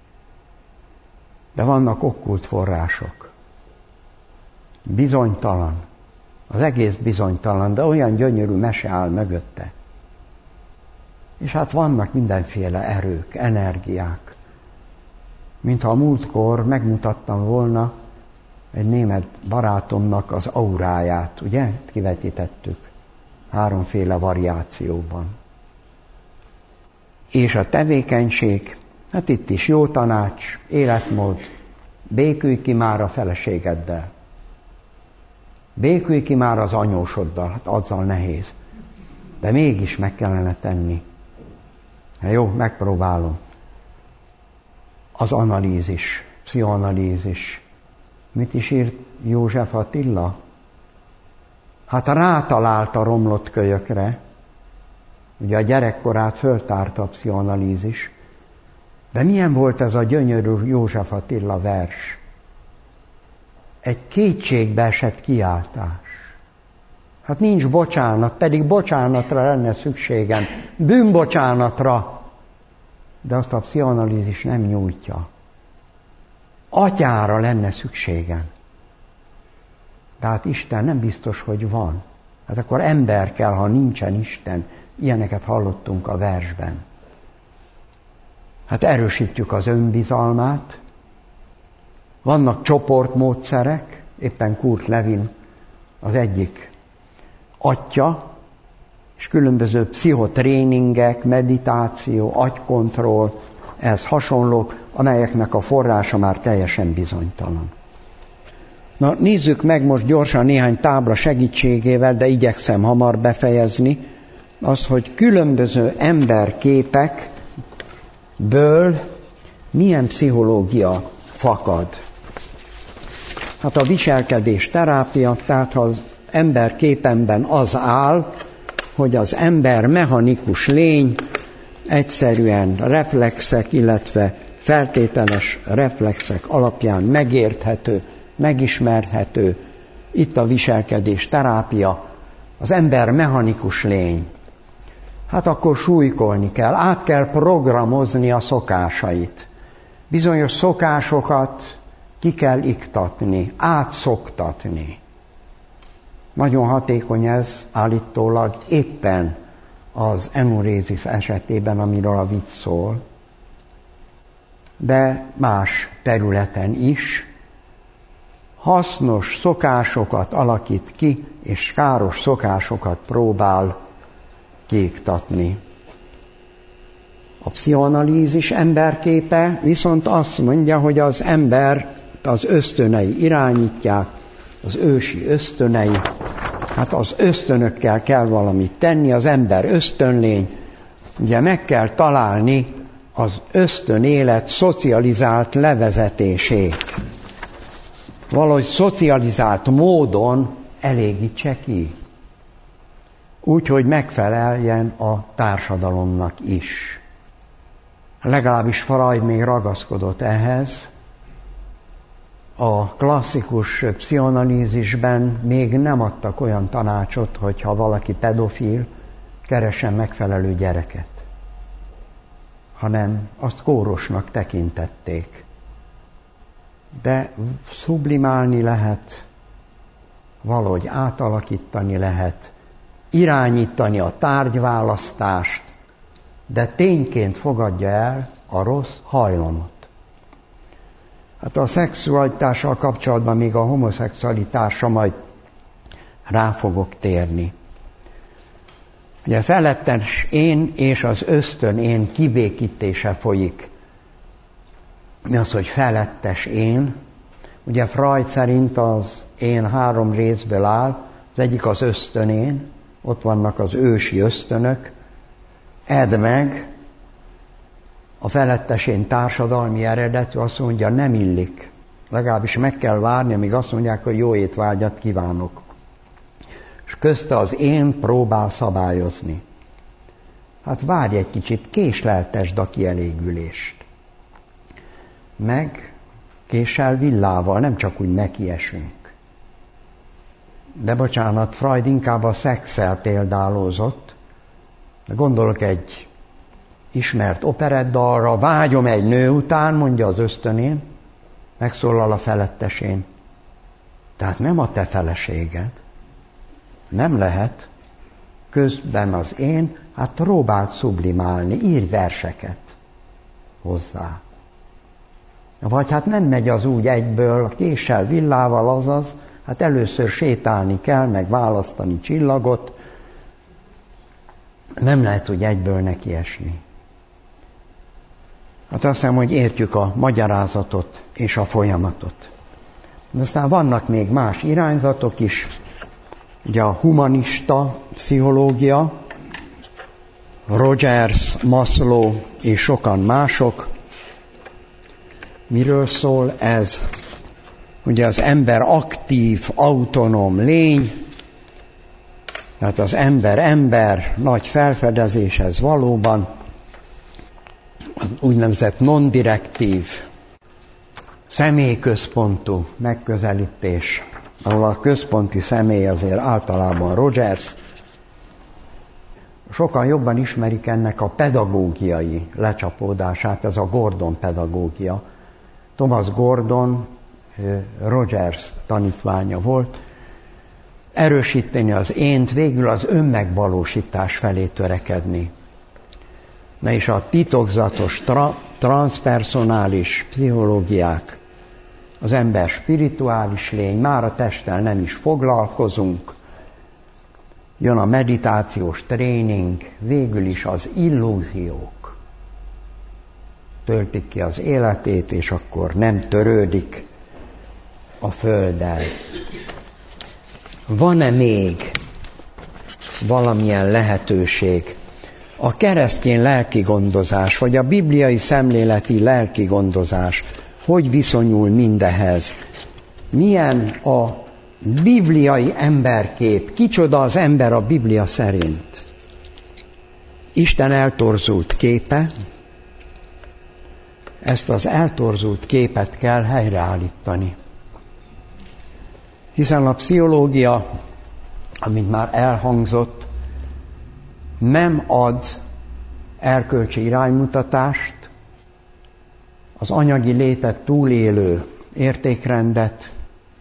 Speaker 1: de vannak okkult források. Bizonytalan. Az egész bizonytalan, de olyan gyönyörű mese áll mögötte. És hát vannak mindenféle erők, energiák. Mintha a múltkor megmutattam volna egy német barátomnak az auráját, ugye? Kivetítettük háromféle variációban. És a tevékenység, hát itt is jó tanács, életmód, békülj ki már a feleségeddel. Békülj ki már az anyósoddal, hát azzal nehéz. De mégis meg kellene tenni. Hát jó, megpróbálom. Az analízis, pszichoanalízis. Mit is írt József Attila? Hát rátalált a romlott kölyökre. Ugye a gyerekkorát föltárta a pszichoanalízis. De milyen volt ez a gyönyörű József Attila vers? Egy kétségbe esett kiáltás. Hát nincs bocsánat, pedig bocsánatra lenne szükségem. Bűnbocsánatra. De azt a pszichoanalízis nem nyújtja. Atyára lenne szükségem. Tehát Isten nem biztos, hogy van. Hát akkor ember kell, ha nincsen Isten. Ilyeneket hallottunk a versben. Hát erősítjük az önbizalmát. Vannak csoportmódszerek, éppen Kurt Lewin az egyik atya, és különböző pszichotréningek, meditáció, agykontroll, ehhez hasonlók, amelyeknek a forrása már teljesen bizonytalan. Na, nézzük meg most gyorsan néhány tábla segítségével, de igyekszem hamar befejezni, az, hogy különböző emberképekből milyen pszichológia fakad. Hát a viselkedés terápia, tehát ha az ember képemben az áll, hogy az ember mechanikus lény, egyszerűen reflexek, illetve feltételes reflexek alapján megérthető, megismerhető, itt a viselkedés terápia, az ember mechanikus lény. Hát akkor súlykolni kell, át kell programozni a szokásait. Bizonyos szokásokat ki kell iktatni, átszoktatni. Nagyon hatékony ez állítólag éppen az enurézis esetében, amiről a vicc szól, de más területen is. Hasznos szokásokat alakít ki, és káros szokásokat próbál kiiktatni. A pszichoanalízis emberképe viszont azt mondja, hogy az ember az ösztönei irányítják, az ősi ösztönei, hát az ösztönökkel kell valamit tenni, az ember ösztönlény, ugye meg kell találni az ösztönélet szocializált levezetését. Valahogy szocializált módon elégítse ki. Úgy, hogy megfeleljen a társadalomnak is. Legalábbis Freud még ragaszkodott ehhez. A klasszikus pszichoanalízisben még nem adtak olyan tanácsot, hogy ha valaki pedofil, keressen megfelelő gyereket. Hanem azt kórosnak tekintették. De szublimálni lehet, valahogy átalakítani lehet, irányítani a tárgyválasztást, de tényként fogadja el a rossz hajlamot. Hát a szexualitással kapcsolatban még a homoszexualitásra majd rá fogok térni. Ugye felettes én és az ösztön én kibékítése folyik. Mi az, hogy felettes én? Ugye Freud szerint az én három részből áll, Az egyik az ösztönén, ott vannak az ősi ösztönök, edd meg, a felettesén társadalmi eredetű azt mondja, nem illik. Legalábbis meg kell várni, amíg azt mondják, hogy jó étvágyat kívánok. És közte az én próbál szabályozni. Hát várj egy kicsit, késleltesd a kielégülést. Meg késsel villával, nem csak úgy nekiesünk. De bocsánat, Freud inkább a szexszel példálózott. De gondolok egy ismert operettdalra, vágyom egy nő után, mondja az ösztönén, megszólal a felettesén. Tehát nem a te feleséged. Nem lehet. Közben az én, hát próbáld sublimálni, írj verseket hozzá. Vagy hát nem megy az úgy egyből, késsel, villával, azaz, hát először sétálni kell, meg választani csillagot. Nem lehet úgy egyből nekiesni. Hát azt hiszem, hogy értjük a magyarázatot és a folyamatot. De aztán vannak még más irányzatok is, ugye a humanista pszichológia, Rogers, Maslow és sokan mások. Miről szól ez? Ugye az ember aktív, autonóm lény, tehát az ember ember, nagy felfedezés ez valóban, az úgynevezett non-direktív, személyközpontú megközelítés, ahol a központi személy azért általában Rogers. Sokan jobban ismerik ennek a pedagógiai lecsapódását, ez a Gordon pedagógia. Thomas Gordon Rogers tanítványa volt. Erősíteni az ént, végül az önmegvalósítás felé törekedni. Na és a titokzatos, tra- transpersonális pszichológiák, az ember spirituális lény, már a testtel nem is foglalkozunk, jön a meditációs tréning, végül is az illúziók töltik ki az életét, és akkor nem törődik a földdel. Van-e még valamilyen lehetőség? A keresztény lelki gondozás, vagy a bibliai szemléleti lelki gondozás, hogy viszonyul mindehez? Milyen a bibliai emberkép? Kicsoda az ember a Biblia szerint? Isten eltorzult képe, ezt az eltorzult képet kell helyreállítani. Hiszen a pszichológia, amit már elhangzott, nem ad erkölcsi iránymutatást, az anyagi létet túlélő értékrendet,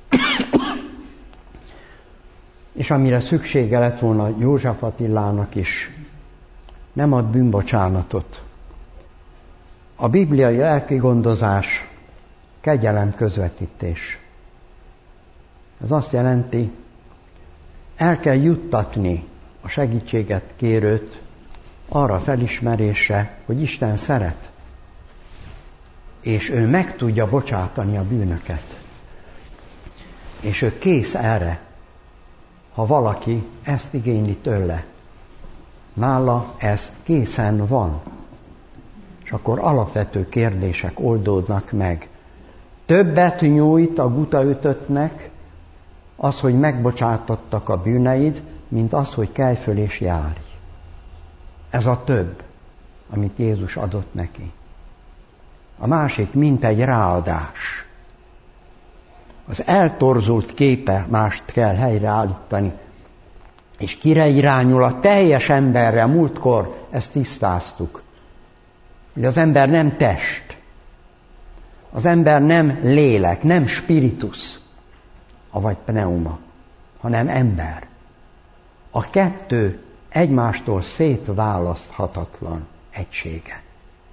Speaker 1: és amire szüksége lett volna József Attilának is, nem ad bűnbocsánatot. A bibliai lelki gondozás kegyelem közvetítés. Ez azt jelenti, el kell juttatni a segítséget kérőt arra felismerésre, hogy Isten szeret, és ő meg tudja bocsátani a bűnöket. És ő kész erre, ha valaki ezt igényli tőle. Nála ez készen van. És akkor alapvető kérdések oldódnak meg. Többet nyújt a gutaütöttnek az, hogy megbocsátottak a bűneid, mint az, hogy kelj föl és járj. Ez a több, amit Jézus adott neki. A másik, mint egy ráadás. Az eltorzult képe mást kell helyreállítani. És kire irányul? A teljes emberre, múltkor ezt tisztáztuk. Hogy az ember nem test. Az ember nem lélek, nem spiritus, avagy pneuma, hanem ember. A kettő egymástól szétválaszthatatlan egysége.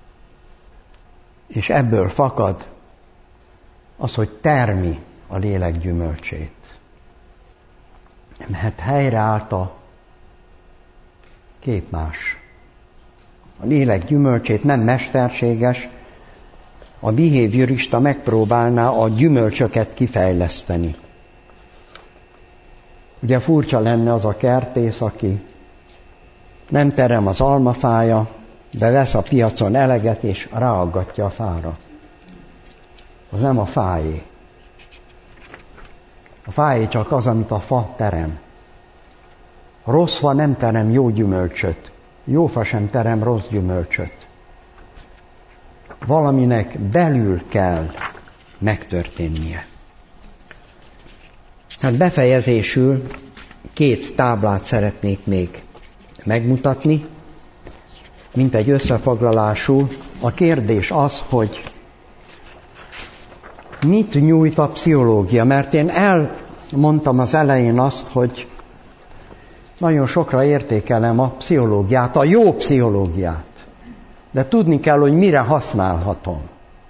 Speaker 1: És ebből fakad az, hogy termi a lélek gyümölcsét. Mert helyreállt a képmás. A lélek gyümölcsét nem mesterséges, a behaviorista megpróbálná a gyümölcsöket kifejleszteni. Ugye furcsa lenne az a kertész, aki nem terem az almafája, de vesz a piacon eleget, és ráaggatja a fára. Az nem a fájé. A fájé csak az, amit a fa terem. Rossz fa nem terem jó gyümölcsöt. Jó fa sem terem rossz gyümölcsöt. Valaminek belül kell megtörténnie. Hát befejezésül két táblát szeretnék még megmutatni, mint egy összefoglalásul. A kérdés az, hogy mit nyújt a pszichológia? Mert én elmondtam az elején azt, hogy nagyon sokra értékelem a pszichológiát, a jó pszichológiát. De tudni kell, hogy mire használhatom.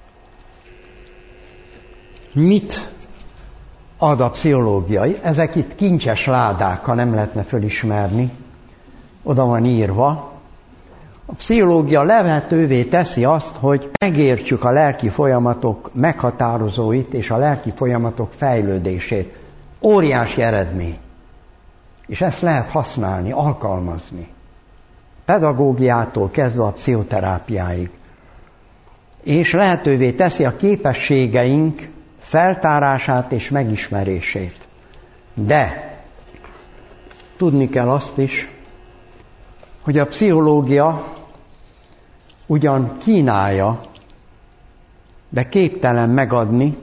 Speaker 1: Mit ad a pszichológia? Ezek itt kincses ládák, ha nem lehetne fölismerni. Oda van írva. A pszichológia lehetővé teszi azt, hogy megértsük a lelki folyamatok meghatározóit és a lelki folyamatok fejlődését. Óriási eredmény. És ezt lehet használni, alkalmazni. Pedagógiától kezdve a pszichoterápiáig. És lehetővé teszi a képességeink feltárását és megismerését. De tudni kell azt is, hogy a pszichológia ugyan kínálja, de képtelen megadni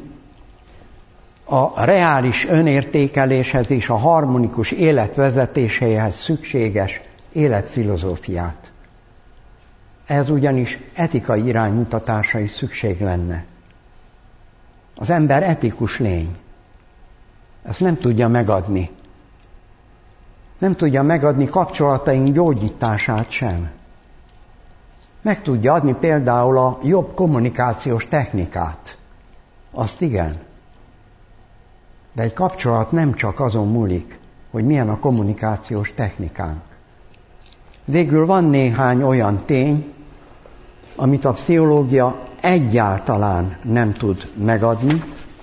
Speaker 1: a reális önértékeléshez és a harmonikus életvezetéséhez szükséges életfilozófiát. Ez ugyanis etikai iránymutatásra is szükség lenne. Az ember etikus lény. Ezt nem tudja megadni. Nem tudja megadni kapcsolataink gyógyítását sem. Meg tudja adni például a jobb kommunikációs technikát. Azt igen. De egy kapcsolat nem csak azon múlik, hogy milyen a kommunikációs technikánk. Végül van néhány olyan tény, amit a pszichológia egyáltalán nem tud megadni,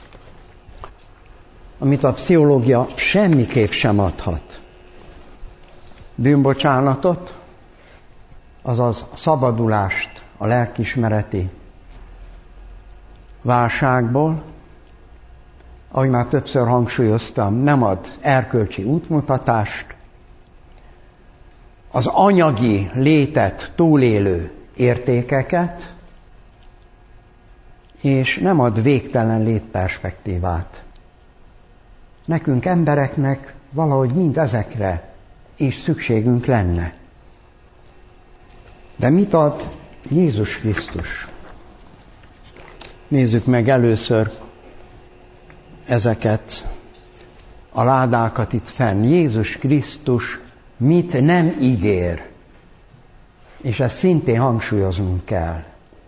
Speaker 1: amit a pszichológia semmiképp sem adhat. Bűnbocsánatot, azaz szabadulást a lelkiismereti válságból, ahogy már többször hangsúlyoztam, nem ad erkölcsi útmutatást, az anyagi létet túlélő értékeket, és nem ad végtelen létperspektívát. Nekünk embereknek valahogy mind ezekre is szükségünk lenne. De mit ad Jézus Krisztus? Nézzük meg először ezeket a ládákat itt fenn. Jézus Krisztus mit nem ígér? És ezt szintén hangsúlyoznunk kell.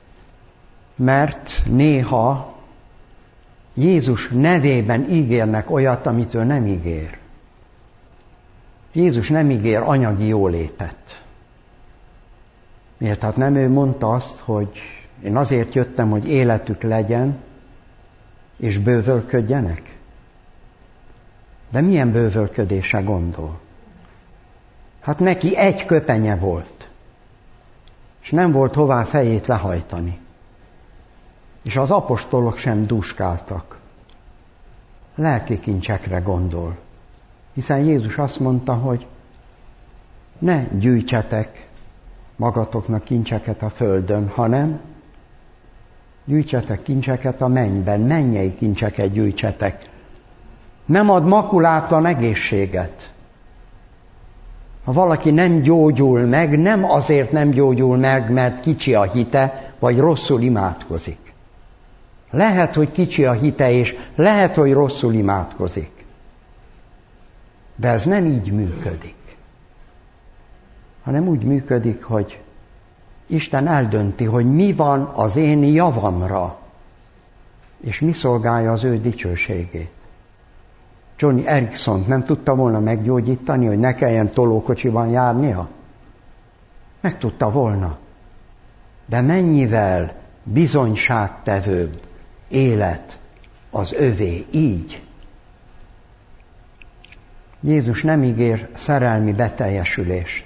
Speaker 1: Mert néha Jézus nevében ígérnek olyat, amit ő nem ígér. Jézus nem ígér anyagi jólétet. Miért? Hát nem ő mondta azt, hogy én azért jöttem, hogy életük legyen, és bővölködjenek? De milyen bővölködésre gondol? Hát neki egy köpenye volt, és nem volt hová fejét lehajtani. És az apostolok sem dúskáltak. Lelki kincsekre gondol. Hiszen Jézus azt mondta, hogy ne gyűjtsetek magatoknak kincseket a földön, hanem gyűjtsetek kincseket a mennyben, mennyei kincseket gyűjtsetek. Nem ad makulátlan egészséget. Ha valaki nem gyógyul meg, nem azért nem gyógyul meg, mert kicsi a hite, vagy rosszul imádkozik. Lehet, hogy kicsi a hite, és lehet, hogy rosszul imádkozik. De ez nem így működik. Hanem úgy működik, hogy Isten eldönti, hogy mi van az én javamra, és mi szolgálja az ő dicsőségét. Johnny Erickson nem tudta volna meggyógyítani, hogy ne kelljen tolókocsiban járnia? Meg tudta volna. De mennyivel bizonyságtevőbb élet az övé így. Jézus nem ígér szerelmi beteljesülést.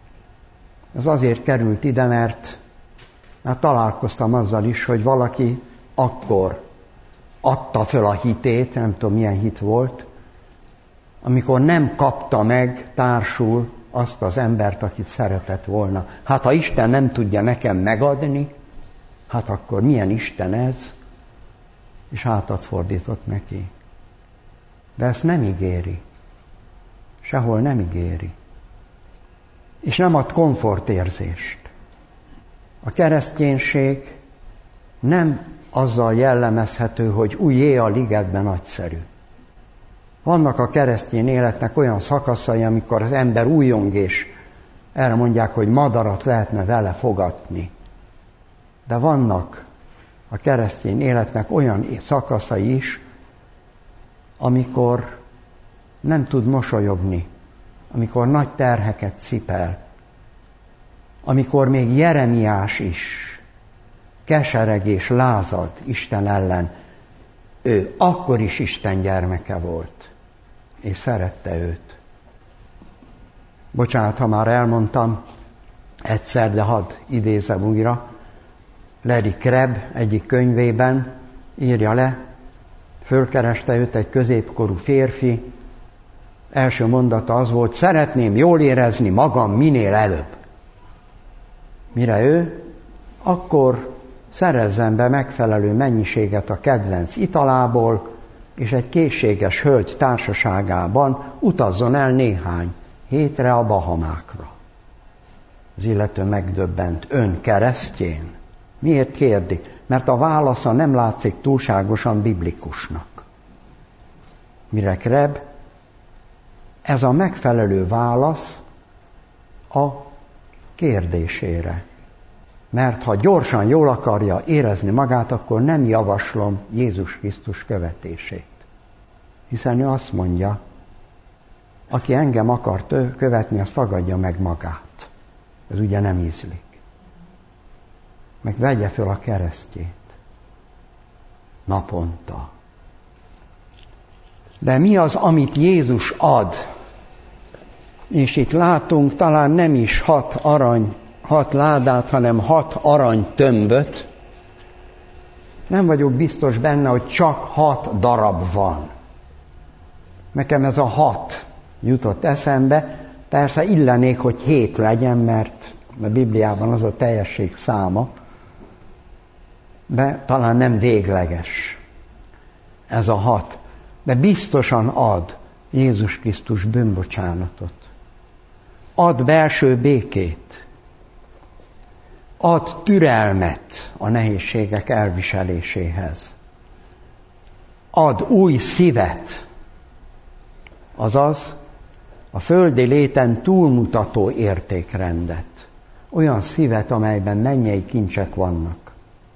Speaker 1: Ez azért került ide, mert már találkoztam azzal is, hogy valaki akkor adta föl a hitét, nem tudom milyen hit volt, amikor nem kapta meg társul azt az embert, akit szeretett volna. Hát ha Isten nem tudja nekem megadni, hát akkor milyen Isten ez? És hátat fordított neki. De ezt nem ígéri. Sehol nem ígéri. És nem ad komfortérzést. A kereszténység nem azzal jellemezhető, hogy újjé a ligetben nagyszerű. Vannak a keresztény életnek olyan szakaszai, amikor az ember újjong, és erre mondják, hogy madarat lehetne vele fogatni. De vannak a keresztény életnek olyan szakaszai is, amikor nem tud mosolyogni, amikor nagy terheket cipel, amikor még Jeremiás is kesereg és lázad Isten ellen. Ő akkor is Isten gyermeke volt, és szerette őt. Bocsánat, ha már elmondtam egyszer, de hadd idézem újra. Larry Crabb egyik könyvében írja le, fölkereste őt egy középkorú férfi, első mondata az volt, szeretném jól érezni magam minél előbb. Mire ő? Akkor szerezzen be megfelelő mennyiséget a kedvenc italából, és egy készséges hölgy társaságában utazzon el néhány hétre a Bahamákra. Az illető megdöbbent, ön keresztjén? Miért kérdi? Mert a válasza nem látszik túlságosan biblikusnak. Mire Crabb? Ez a megfelelő válasz a kérdésére. Mert ha gyorsan jól akarja érezni magát, akkor nem javaslom Jézus Krisztus követését. Hiszen ő azt mondja, aki engem akar követni, azt tagadja meg magát. Ez ugye nem ízlik. Meg vegye föl a keresztjét. Naponta. De mi az, amit Jézus ad? És itt látunk talán nem is hat arany, hat ládát, hanem hat arany tömböt. Nem vagyok biztos benne, hogy csak hat darab van. Nekem ez a hat jutott eszembe. Persze illenék, hogy hét legyen, mert a Bibliában az a teljesség száma. De talán nem végleges ez a hat. De biztosan ad Jézus Krisztus bűnbocsánatot. Ad belső békét. Ad türelmet a nehézségek elviseléséhez. Ad új szívet, azaz a földi léten túlmutató értékrendet. Olyan szívet, amelyben mennyei kincsek vannak.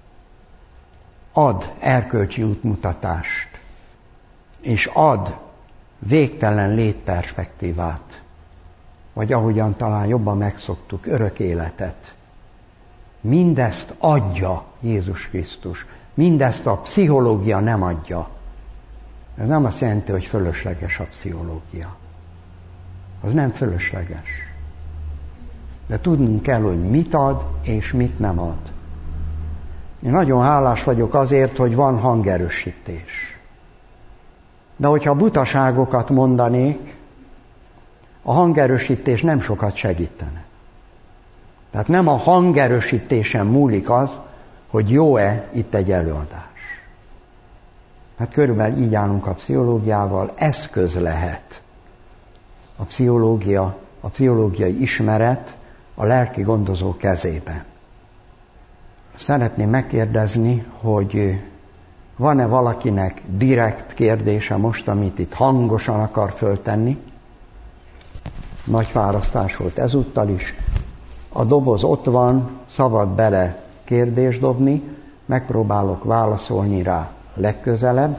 Speaker 1: Ad erkölcsi útmutatást, és ad végtelen létperspektívát, vagy ahogyan talán jobban megszoktuk, örök életet. Mindezt adja Jézus Krisztus. Mindezt a pszichológia nem adja. Ez nem azt jelenti, hogy fölösleges a pszichológia. Az nem fölösleges. De tudnunk kell, hogy mit ad és mit nem ad. Én nagyon hálás vagyok azért, hogy van hangerősítés. De hogyha butaságokat mondanék, a hangerősítés nem sokat segítene. Tehát nem a hangerősítésen múlik az, hogy jó-e itt egy előadás. Hát körülbelül így állunk a pszichológiával, eszköz lehet a pszichológia, a pszichológiai ismeret a lelki gondozó kezében. Szeretném megkérdezni, hogy van-e valakinek direkt kérdése most, amit itt hangosan akar föltenni? Nagy fárasztás volt ezúttal is. A doboz ott van, szabad bele kérdést dobni, megpróbálok válaszolni rá legközelebb.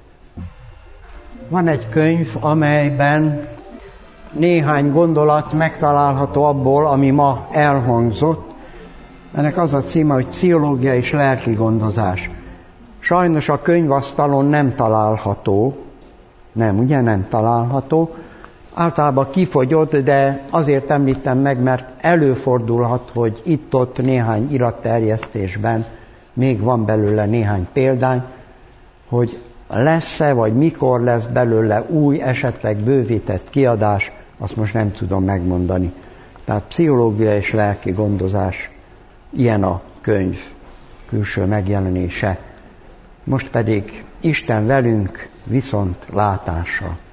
Speaker 1: Van egy könyv, amelyben néhány gondolat megtalálható abból, ami ma elhangzott. Ennek az a címe, hogy Pszichológia és lelki gondozás. Sajnos a könyvasztalon nem található, nem, ugye nem található, általában kifogyott, de azért említem meg, mert előfordulhat, hogy itt-ott néhány iratterjesztésben még van belőle néhány példány, hogy lesz-e, vagy mikor lesz belőle új, esetleg bővített kiadás, azt most nem tudom megmondani. Tehát pszichológia és lelki gondozás, ilyen a könyv külső megjelenése. Most pedig Isten velünk, viszont látása.